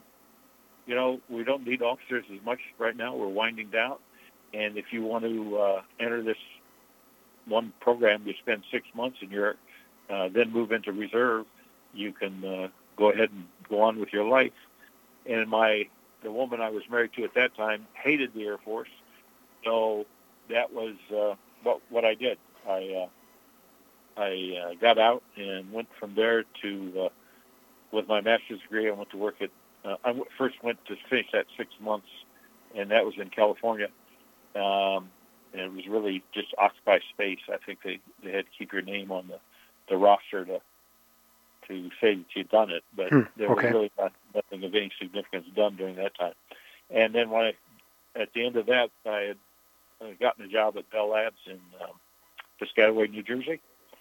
we don't need officers as much right now. We're winding down. And if you want to enter this one program, you spend 6 months and you're then move into reserve, you can go ahead and go on with your life. And the woman I was married to at that time hated the Air Force. So that was what I did. I got out and went from there to, with my master's degree, I went to work at, I first went to finish that 6 months, and that was in California. And it was really just occupy space. I think they had to keep your name on the roster to say that you'd done it, but there was really nothing of any significance done during that time. And then at the end of that, I had gotten a job at Bell Labs in Piscataway, New Jersey,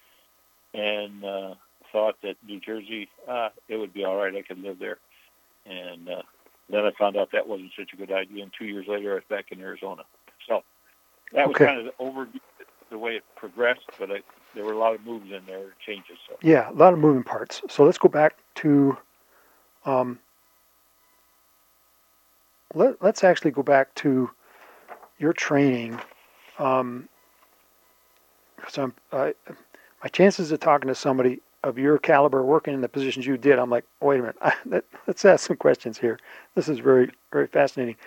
and thought that New Jersey, it would be all right. I could live there. And then I found out that wasn't such a good idea. And 2 years later, I was back in Arizona. So that was kind of the overview, the way it progressed, but there were a lot of moves in there, changes. So. Yeah, a lot of moving parts. So let's go back to, let's actually go back to your training. Because my chances of talking to somebody of your caliber working in the positions you did, I'm like, wait a minute, let's ask some questions here. This is very, very fascinating.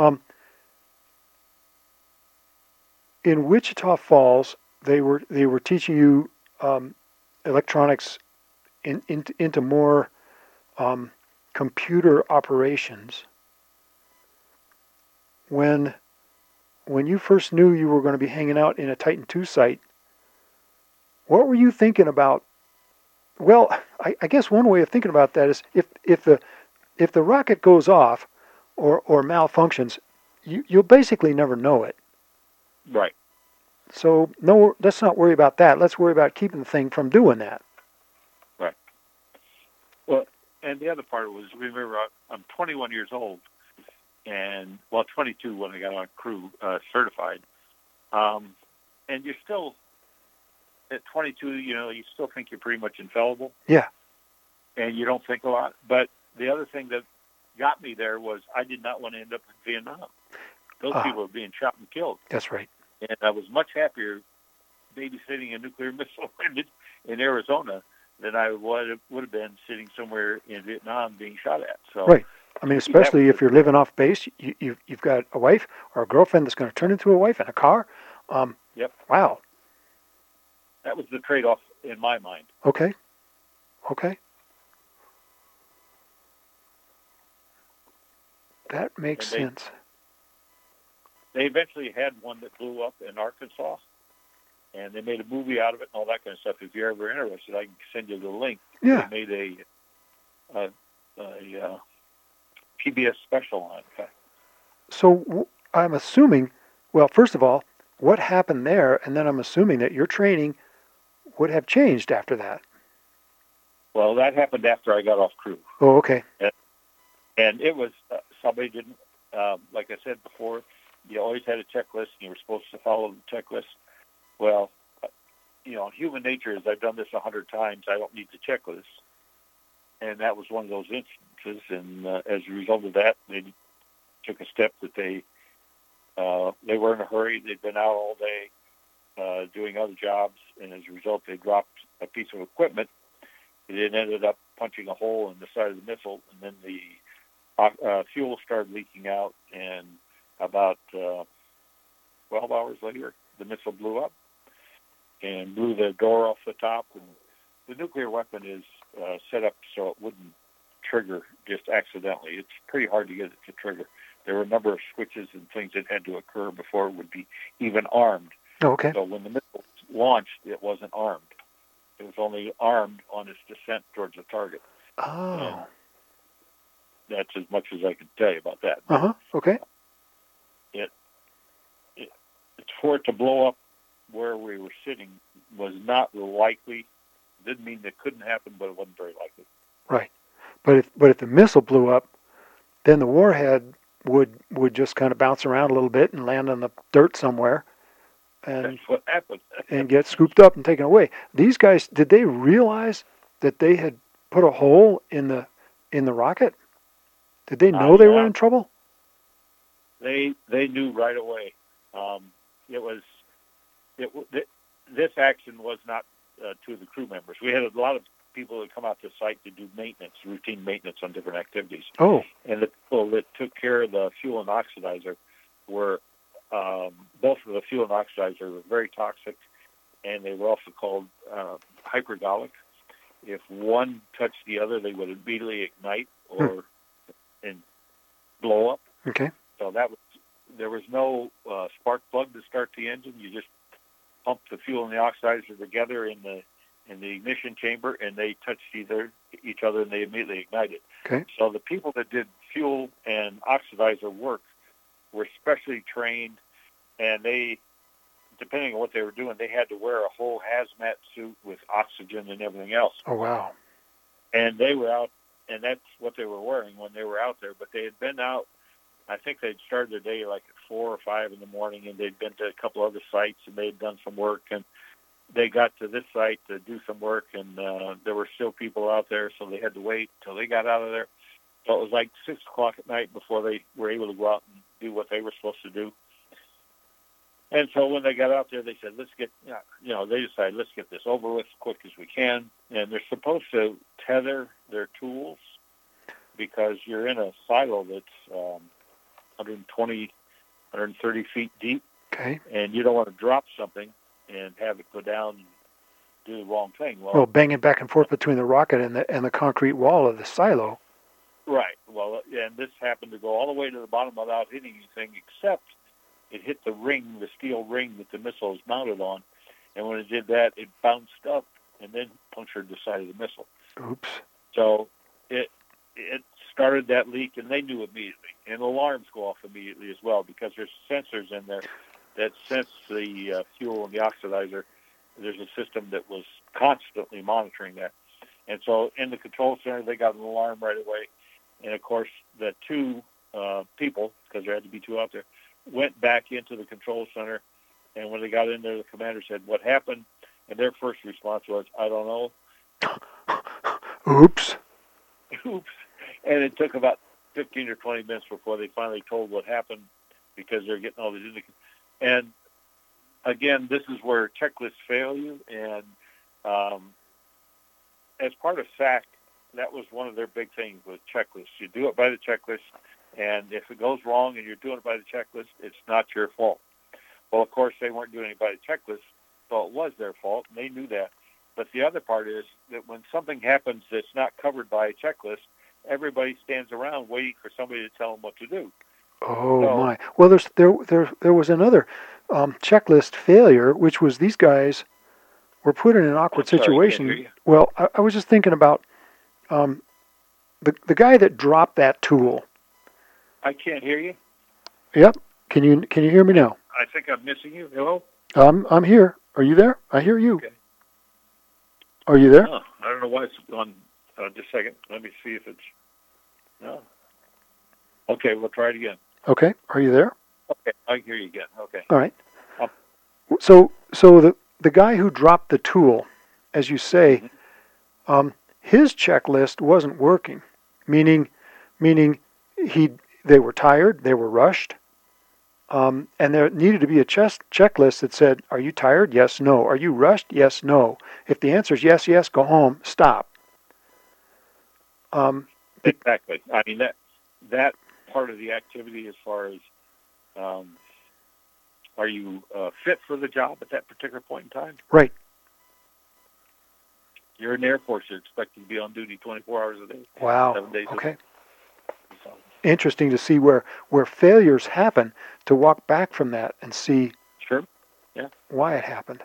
In Wichita Falls, they were teaching you electronics into more computer operations. When you first knew you were going to be hanging out in a Titan II site, what were you thinking about? Well, I guess one way of thinking about that is if the rocket goes off or malfunctions, you'll basically never know it. Right. So no, let's not worry about that. Let's worry about keeping the thing from doing that. Right. Well, and the other part was, remember, I'm 21 years old, and 22 when I got on crew certified, and you're still at 22. You still think you're pretty much infallible. Yeah. And you don't think a lot. But the other thing that got me there was I did not want to end up in Vietnam. Those people were being shot and killed. That's right. And I was much happier babysitting a nuclear missile in Arizona than I would have been sitting somewhere in Vietnam being shot at. So, right. I mean, especially if you're living off base, you've got a wife or a girlfriend that's going to turn into a wife and a car. Yep. Wow. That was the trade-off in my mind. Okay. That makes sense. They eventually had one that blew up in Arkansas, and they made a movie out of it and all that kind of stuff. If you're ever interested, I can send you the link. Yeah. They made a PBS special on it. So I'm assuming, well, first of all, what happened there, and then I'm assuming that your training would have changed after that. Well, that happened after I got off crew. Oh, okay. And it was, somebody didn't, like I said before, you always had a checklist, and you were supposed to follow the checklist. Well, human nature is I've done this 100 times. I don't need the checklist. And that was one of those instances. And as a result of that, they took a step that they were in a hurry. They'd been out all day doing other jobs. And as a result, they dropped a piece of equipment. It ended up punching a hole in the side of the missile. And then the fuel started leaking out. And about 12 hours later, the missile blew up and blew the door off the top. And the nuclear weapon is set up so it wouldn't trigger just accidentally. It's pretty hard to get it to trigger. There were a number of switches and things that had to occur before it would be even armed. Okay. So when the missile launched, it wasn't armed. It was only armed on its descent towards the target. Oh. And that's as much as I can tell you about that. Uh-huh. Okay. For it to blow up where we were sitting was not likely. Didn't mean it couldn't happen, but it wasn't very likely. Right. But if the missile blew up, then the warhead would just kind of bounce around a little bit and land on the dirt somewhere, and that's what happened. and get scooped up and taken away. These guys, did they realize that they had put a hole in the rocket? Did they know they were in trouble? They knew right away. This action was not to the crew members. We had a lot of people that come out to site to do maintenance, routine maintenance on different activities. Oh. And the people that took care of the fuel and oxidizer were, both of the fuel and oxidizer were very toxic, and they were also called hypergolic. If one touched the other, they would immediately ignite and blow up. Okay. So there was no spark plug to start the engine. You just pumped the fuel and the oxidizer together in the ignition chamber, and they touched each other, and they immediately ignited. Okay. So the people that did fuel and oxidizer work were specially trained, and they, depending on what they were doing, they had to wear a whole hazmat suit with oxygen and everything else. Oh, wow. And they were out, and that's what they were wearing when they were out there. But they had been out, I think they'd started their day like at 4 or 5 in the morning, and they'd been to a couple other sites, and they'd done some work, and they got to this site to do some work, and there were still people out there, so they had to wait till they got out of there. So it was like 6 o'clock at night before they were able to go out and do what they were supposed to do. And so when they got out there, they said, they decided, let's get this over with as quick as we can. And they're supposed to tether their tools because you're in a silo that's 120, 130 feet deep. Okay. And you don't want to drop something and have it go down and do the wrong thing. Well, banging back and forth between the rocket and the concrete wall of the silo. Right. Well, and this happened to go all the way to the bottom without hitting anything, except it hit the ring, the steel ring that the missile is mounted on. And when it did that, it bounced up and then punctured the side of the missile. Oops. So it started that leak, and they knew immediately. And alarms go off immediately as well because there's sensors in there that sense the fuel and the oxidizer. There's a system that was constantly monitoring that. And so in the control center, they got an alarm right away. And, of course, the two people, because there had to be 2 out there, went back into the control center. And when they got in there, the commander said, "What happened?" And their first response was, "I don't know." Oops. Oops. And it took about 15 or 20 minutes before they finally told what happened because they're getting all these indicators. And, again, this is where checklists fail you. And as part of SAC, that was one of their big things with checklists. You do it by the checklist, and if it goes wrong and you're doing it by the checklist, it's not your fault. Well, of course, they weren't doing it by the checklist, so it was their fault, and they knew that. But the other part is that when something happens that's not covered by a checklist, everybody stands around waiting for somebody to tell them what to do. Oh So, my! Well, there was another checklist failure, which was these guys were put in an awkward I'm sorry, I can't hear situation. you. Well, I was just thinking about um, the guy that dropped that tool. I can't hear you. Yep. Can you hear me now? I think I'm missing you. Hello? I'm here. Are you there? I hear you. Okay. Are you there? Oh, I don't know why it's gone. Just a second. Let me see if it's... No. Okay, we'll try it again. Okay. Are you there? Okay, I can hear you again. Okay. All right. Um, So the guy who dropped the tool, as you say, his checklist wasn't working, meaning they were tired, they were rushed, and there needed to be a checklist that said, "Are you tired? Yes, no. Are you rushed? Yes, no. If the answer is yes, yes, go home. Stop." Exactly. I mean, that part of the activity as far as are you fit for the job at that particular point in time? Right. You're in the Air Force. You're expected to be on duty 24 hours a day. Wow. 7 days a week. Okay. Interesting to see where failures happen, to walk back from that and see Sure. Yeah. why it happened.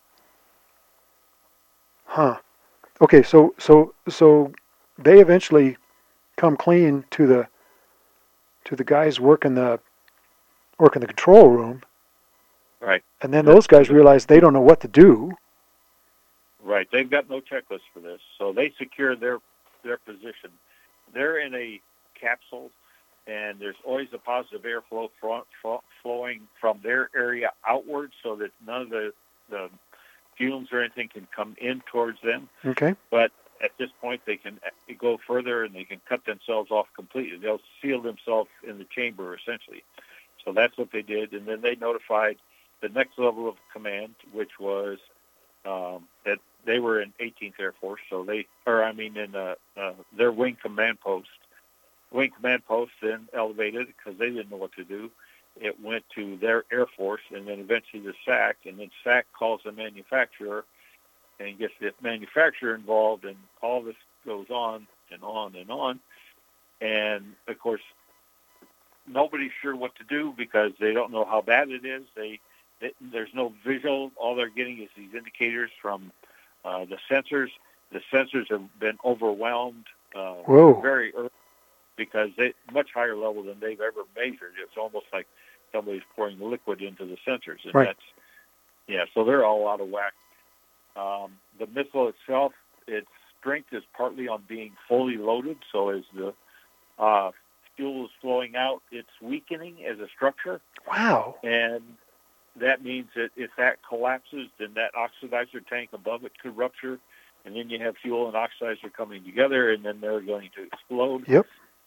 Huh. Okay, so they eventually come clean to the guys working the control room, Right. and then those guys realize they don't know what to do. Right. They've got no checklist for this, so they secure their position. They're in a capsule, and there's always a positive airflow flowing from their area outward, so that none of the fumes or anything can come in towards them. Okay. But at this point, they can go further and they can cut themselves off completely. They'll seal themselves in the chamber, essentially. So that's what they did. And then they notified the next level of command, which was that they were in 18th Air Force. So in their wing command post. Wing command post then elevated because they didn't know what to do. It went to their Air Force and then eventually the SAC. And then SAC calls the manufacturer and gets the manufacturer involved, and all this goes on and on and on. And, of course, nobody's sure what to do because they don't know how bad it is. There's no visual. All they're getting is these indicators from the sensors. The sensors have been overwhelmed very early because they much higher level than they've ever measured. It's almost like somebody's pouring liquid into the sensors. And so they're all out of whack. The missile itself, its strength is partly on being fully loaded. So as the fuel is flowing out, it's weakening as a structure. Wow. And that means that if that collapses, then that oxidizer tank above it could rupture. And then you have fuel and oxidizer coming together, and then they're going to explode. Yep.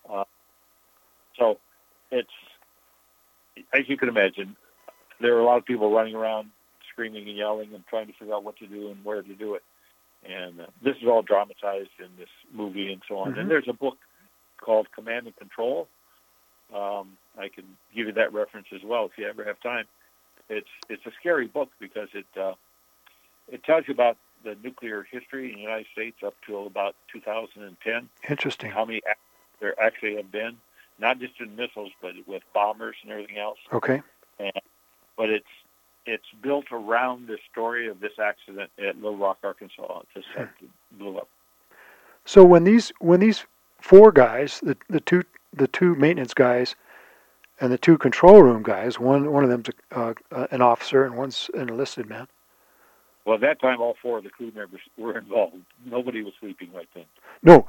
So it's, as you can imagine, there are a lot of people running around screaming and yelling and trying to figure out what to do and where to do it. And this is all dramatized in this movie and so on. Mm-hmm. And there's a book called Command and Control. I can give you that reference as well if you ever have time. It's a scary book because it tells you about the nuclear history in the United States up till about 2010. Interesting. How many there actually have been, not just in missiles, but with bombers and everything else. Okay. But it's built around the story of this accident at Little Rock, Arkansas. It just blew up. So when these four guys, the two maintenance guys, and the two control room guys, one of them's an officer and one's an enlisted man. Well, at that time, all four of the crew members were involved. Nobody was sleeping right then. No.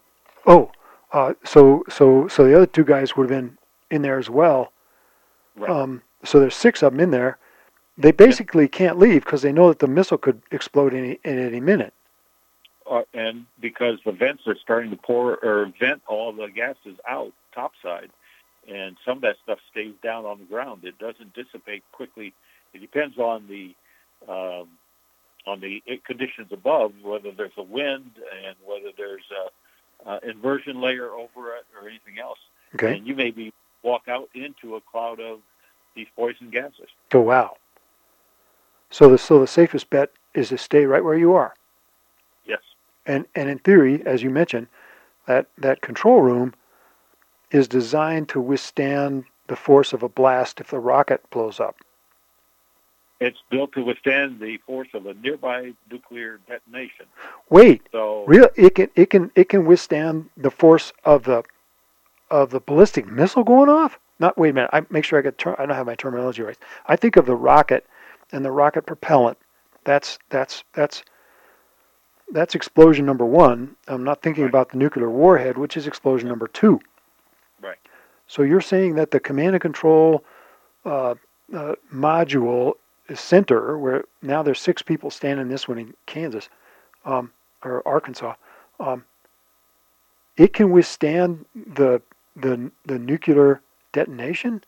So the other two guys would have been in there as well. Right. So there's six of them in there. They basically can't leave because they know that the missile could explode in any minute. And because the vents are starting to vent all the gases out topside, and some of that stuff stays down on the ground. It doesn't dissipate quickly. It depends on the conditions above, whether there's a wind and whether there's a inversion layer over it or anything else. Okay. And you maybe walk out into a cloud of these poison gases. Oh, wow. So the safest bet is to stay right where you are. Yes. And in theory, as you mentioned, that control room is designed to withstand the force of a blast if the rocket blows up. It's built to withstand the force of a nearby nuclear detonation. Wait, So real it can withstand the force of the ballistic missile going off? Not wait a minute. I make sure I don't have my terminology right. I think of the rocket and the rocket propellant. That's explosion number one. I'm not thinking right. about the nuclear warhead, which is explosion number two. Right. So you're saying that the command and control module center, where now there's 6 people standing in this one in Kansas or Arkansas, it can withstand the nuclear detonation?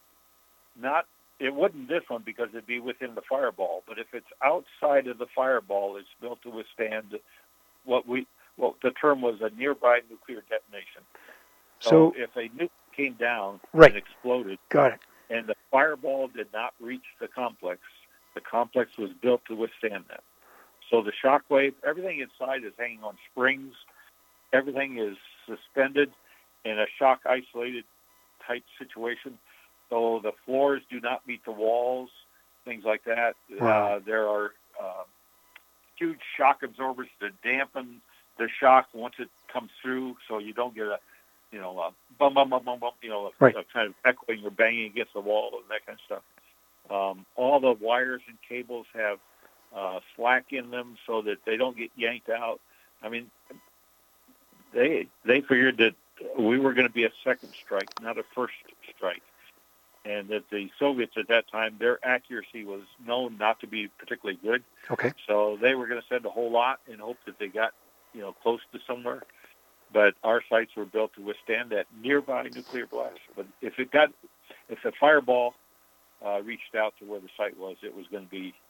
It wouldn't this one because it'd be within the fireball. But if it's outside of the fireball, it's built to withstand what the term was a nearby nuclear detonation. So if a nuke came down and exploded, got it, and the fireball did not reach the complex was built to withstand that. So the shock wave, everything inside is hanging on springs. Everything is suspended in a shock isolated type situation. So the floors do not meet the walls, things like that. Wow. There are huge shock absorbers to dampen the shock once it comes through, so you don't get a bum, bum, bum, bum, bum, a kind of echoing or banging against the wall and that kind of stuff. All the wires and cables have slack in them so that they don't get yanked out. I mean, they figured that we were going to be a second strike, not a first strike. And that the Soviets at that time, their accuracy was known not to be particularly good. Okay. So they were going to send a whole lot and hope that they got, close to somewhere. But our sites were built to withstand that nearby nuclear blast. But if the fireball reached out to where the site was, it was going to be,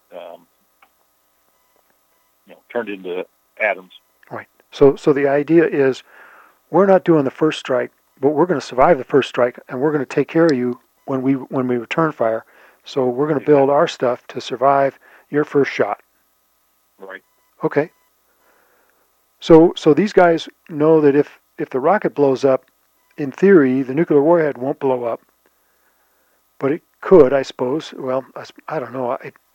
turned into atoms. Right. So the idea is, we're not doing the first strike, but we're going to survive the first strike, and we're going to take care of you when we return fire. So we're going to build our stuff to survive your first shot. Right. Okay. So these guys know that if the rocket blows up, in theory, the nuclear warhead won't blow up, but it could, I suppose. Well, I don't know.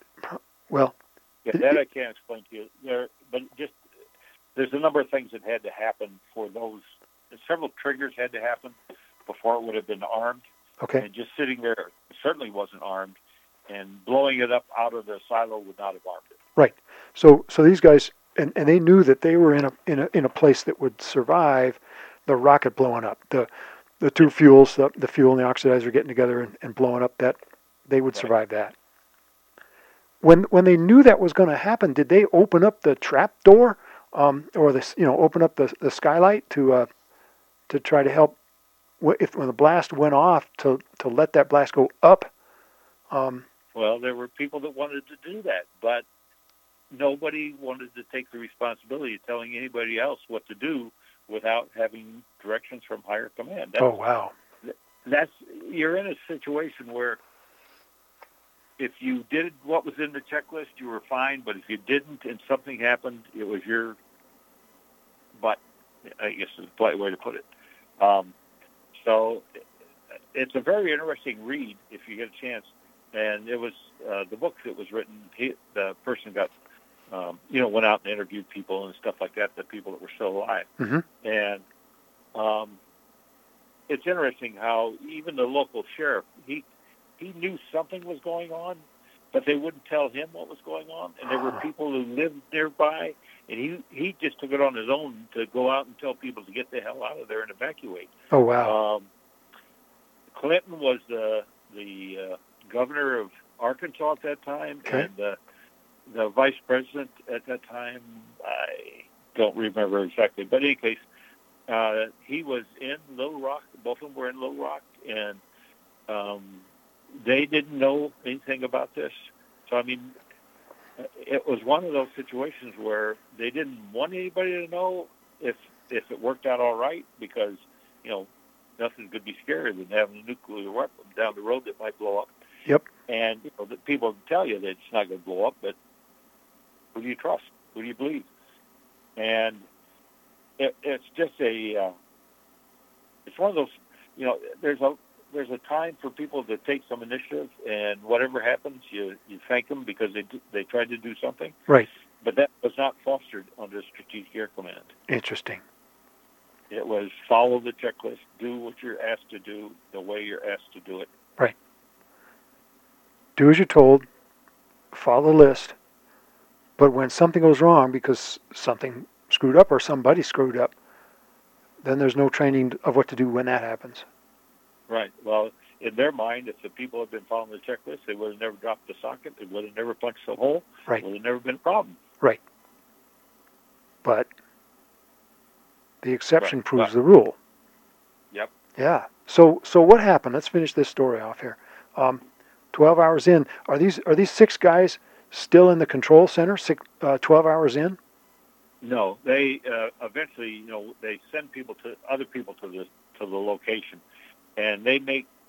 That I can't explain to you. There's a number of things that had to happen for those. Several triggers had to happen before it would have been armed. Okay. And just sitting there certainly wasn't armed, and blowing it up out of the silo would not have armed it. Right. So these guys, and they knew that they were in a place that would survive the rocket blowing up. The two fuels, the fuel and the oxidizer getting together and blowing up, that they would survive that. When they knew that was going to happen, did they open up the trap door, or open up the skylight to try to help? When the blast went off, to let that blast go up? Well, there were people that wanted to do that, but nobody wanted to take the responsibility of telling anybody else what to do without having directions from higher command. Oh, wow. You're in a situation where if you did what was in the checklist, you were fine, but if you didn't and something happened, it was your butt, I guess is the polite way to put it. So it's a very interesting read if you get a chance. And it was the book that was written, the person got, went out and interviewed people and stuff like that, the people that were still alive. Mm-hmm. And it's interesting how even the local sheriff, he knew something was going on, but they wouldn't tell him what was going on. And there were people who lived nearby, and he just took it on his own to go out and tell people to get the hell out of there and evacuate. Oh, wow. Clinton was the governor of Arkansas at that time, okay. And the vice president at that time, I don't remember exactly, but in any case, he was in Little Rock. Both of them were in Little Rock, and they didn't know anything about this. So, I mean, it was one of those situations where they didn't want anybody to know if it worked out all right, because, nothing could be scarier than having a nuclear weapon down the road that might blow up. Yep. And, the people tell you that it's not going to blow up, but who do you trust? Who do you believe? And it's just it's one of those, there's a time for people to take some initiative, and whatever happens, you thank them because they tried to do something. Right. But that was not fostered under Strategic Air Command. Interesting. It was follow the checklist, do what you're asked to do the way you're asked to do it. Right. Do as you're told, follow the list, but when something goes wrong because something screwed up or somebody screwed up, then there's no training of what to do when that happens. Right. Well, in their mind, if the people had been following the checklist, they would have never dropped the socket. They would have never punched the hole. Right. It would have never been a problem. Right. But the exception Right. proves the rule. Yep. Yeah. So what happened? Let's finish this story off here. 12 hours in. Are these 6 guys still in the control center? 12 hours in? No. They eventually, they send other people to the location, and they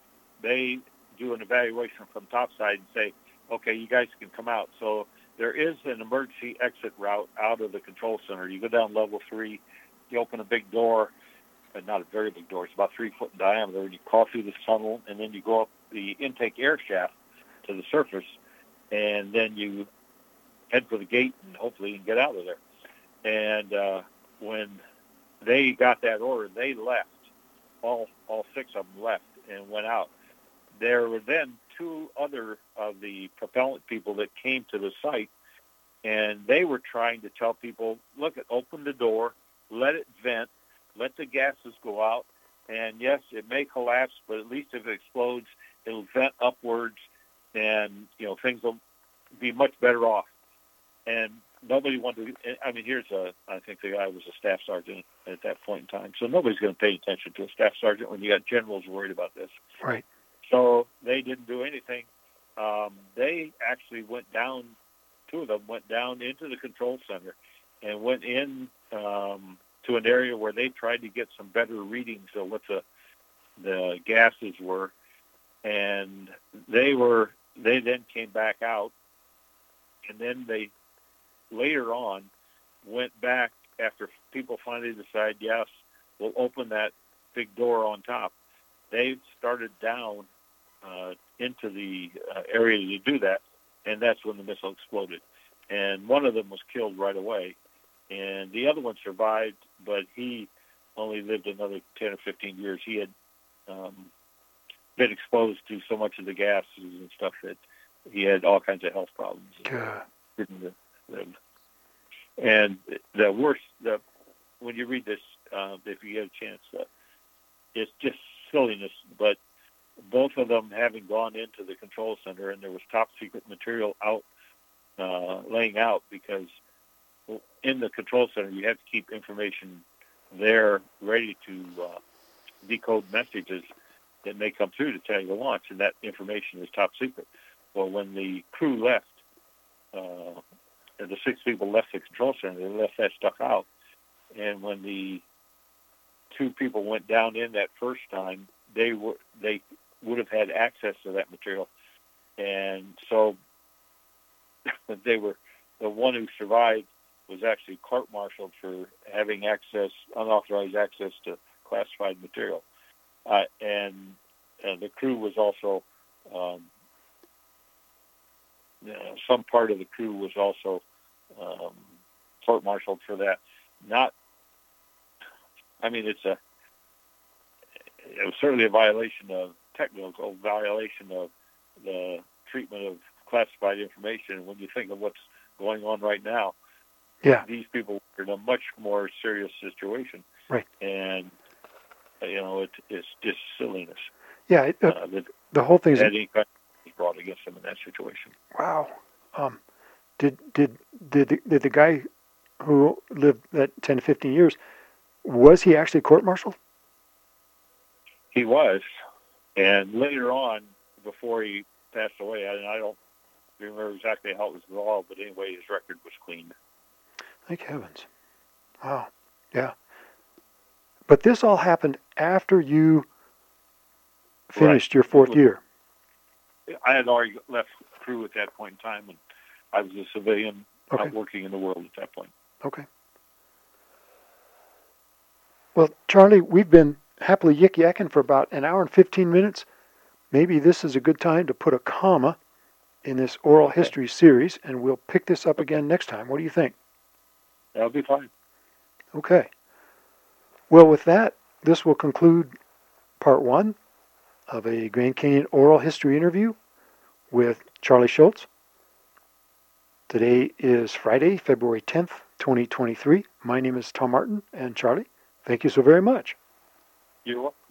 do an evaluation from topside and say, okay, you guys can come out. So there is an emergency exit route out of the control center. You go down level 3, you open a big door, but not a very big door. It's about 3 foot in diameter, and you crawl through this tunnel, and then you go up the intake air shaft to the surface, and then you head for the gate, and hopefully you can get out of there. And when they got that order, they left. All 6 of them left and went out. There were then 2 other of the propellant people that came to the site, and they were trying to tell people, look, open the door, let it vent, let the gases go out, and yes, it may collapse, but at least if it explodes, it'll vent upwards, and things will be much better off. And nobody wanted to. I mean, I think the guy was a staff sergeant at that point in time, so nobody's going to pay attention to a staff sergeant when you got generals worried about this. Right. So they didn't do anything. They actually went down. 2 of them went down into the control center and went in to an area where they tried to get some better readings of what the gases were, and they then came back out, and then they later on went back after people finally decided, yes, we'll open that big door on top. They started down into the area to do that, and that's when the missile exploded. And one of them was killed right away, and the other one survived, but he only lived another 10 or 15 years. He had been exposed to so much of the gases and stuff that he had all kinds of health problems. Didn't live. And the worst, when you read this, if you get a chance, it's just silliness, but both of them having gone into the control center, and there was top secret material out, laying out, because in the control center you have to keep information there ready to decode messages that may come through to tell you to launch, and that information is top secret. Well, when the crew left, the 6 people left the control center, they left that stuff out, and when the 2 people went down in that first time, they would have had access to that material, and so they were, the one who survived was actually court-martialed for having unauthorized access to classified material, and the crew was also some part of the crew was also court-martialed for that. It was certainly a technical violation of the treatment of classified information. When you think of what's going on right now, these people are in a much more serious situation. Right. And, it's just silliness. Yeah, the whole thing is brought against them in that situation. Wow. Did the guy who lived that 10 to 15 years, was he actually court-martialed? He was. And later on, before he passed away, I don't remember exactly how it was resolved, but anyway, his record was cleaned. Thank heavens. Wow. Yeah. But this all happened after you finished your 4th year. I had already left crew at that point in time, and I was a civilian out working in the world at that point. Okay. Well, Charlie, we've been happily yik-yakking for about an hour and 15 minutes. Maybe this is a good time to put a comma in this oral Okay. history series, and we'll pick this up Okay. again next time. What do you think? That'll be fine. Okay. Well, with that, this will conclude part one of a Grand Canyon oral history interview with Charlie Schultz. Today is Friday, February 10th, 2023. My name is Tom Martin, and Charlie, thank you so very much. You're welcome.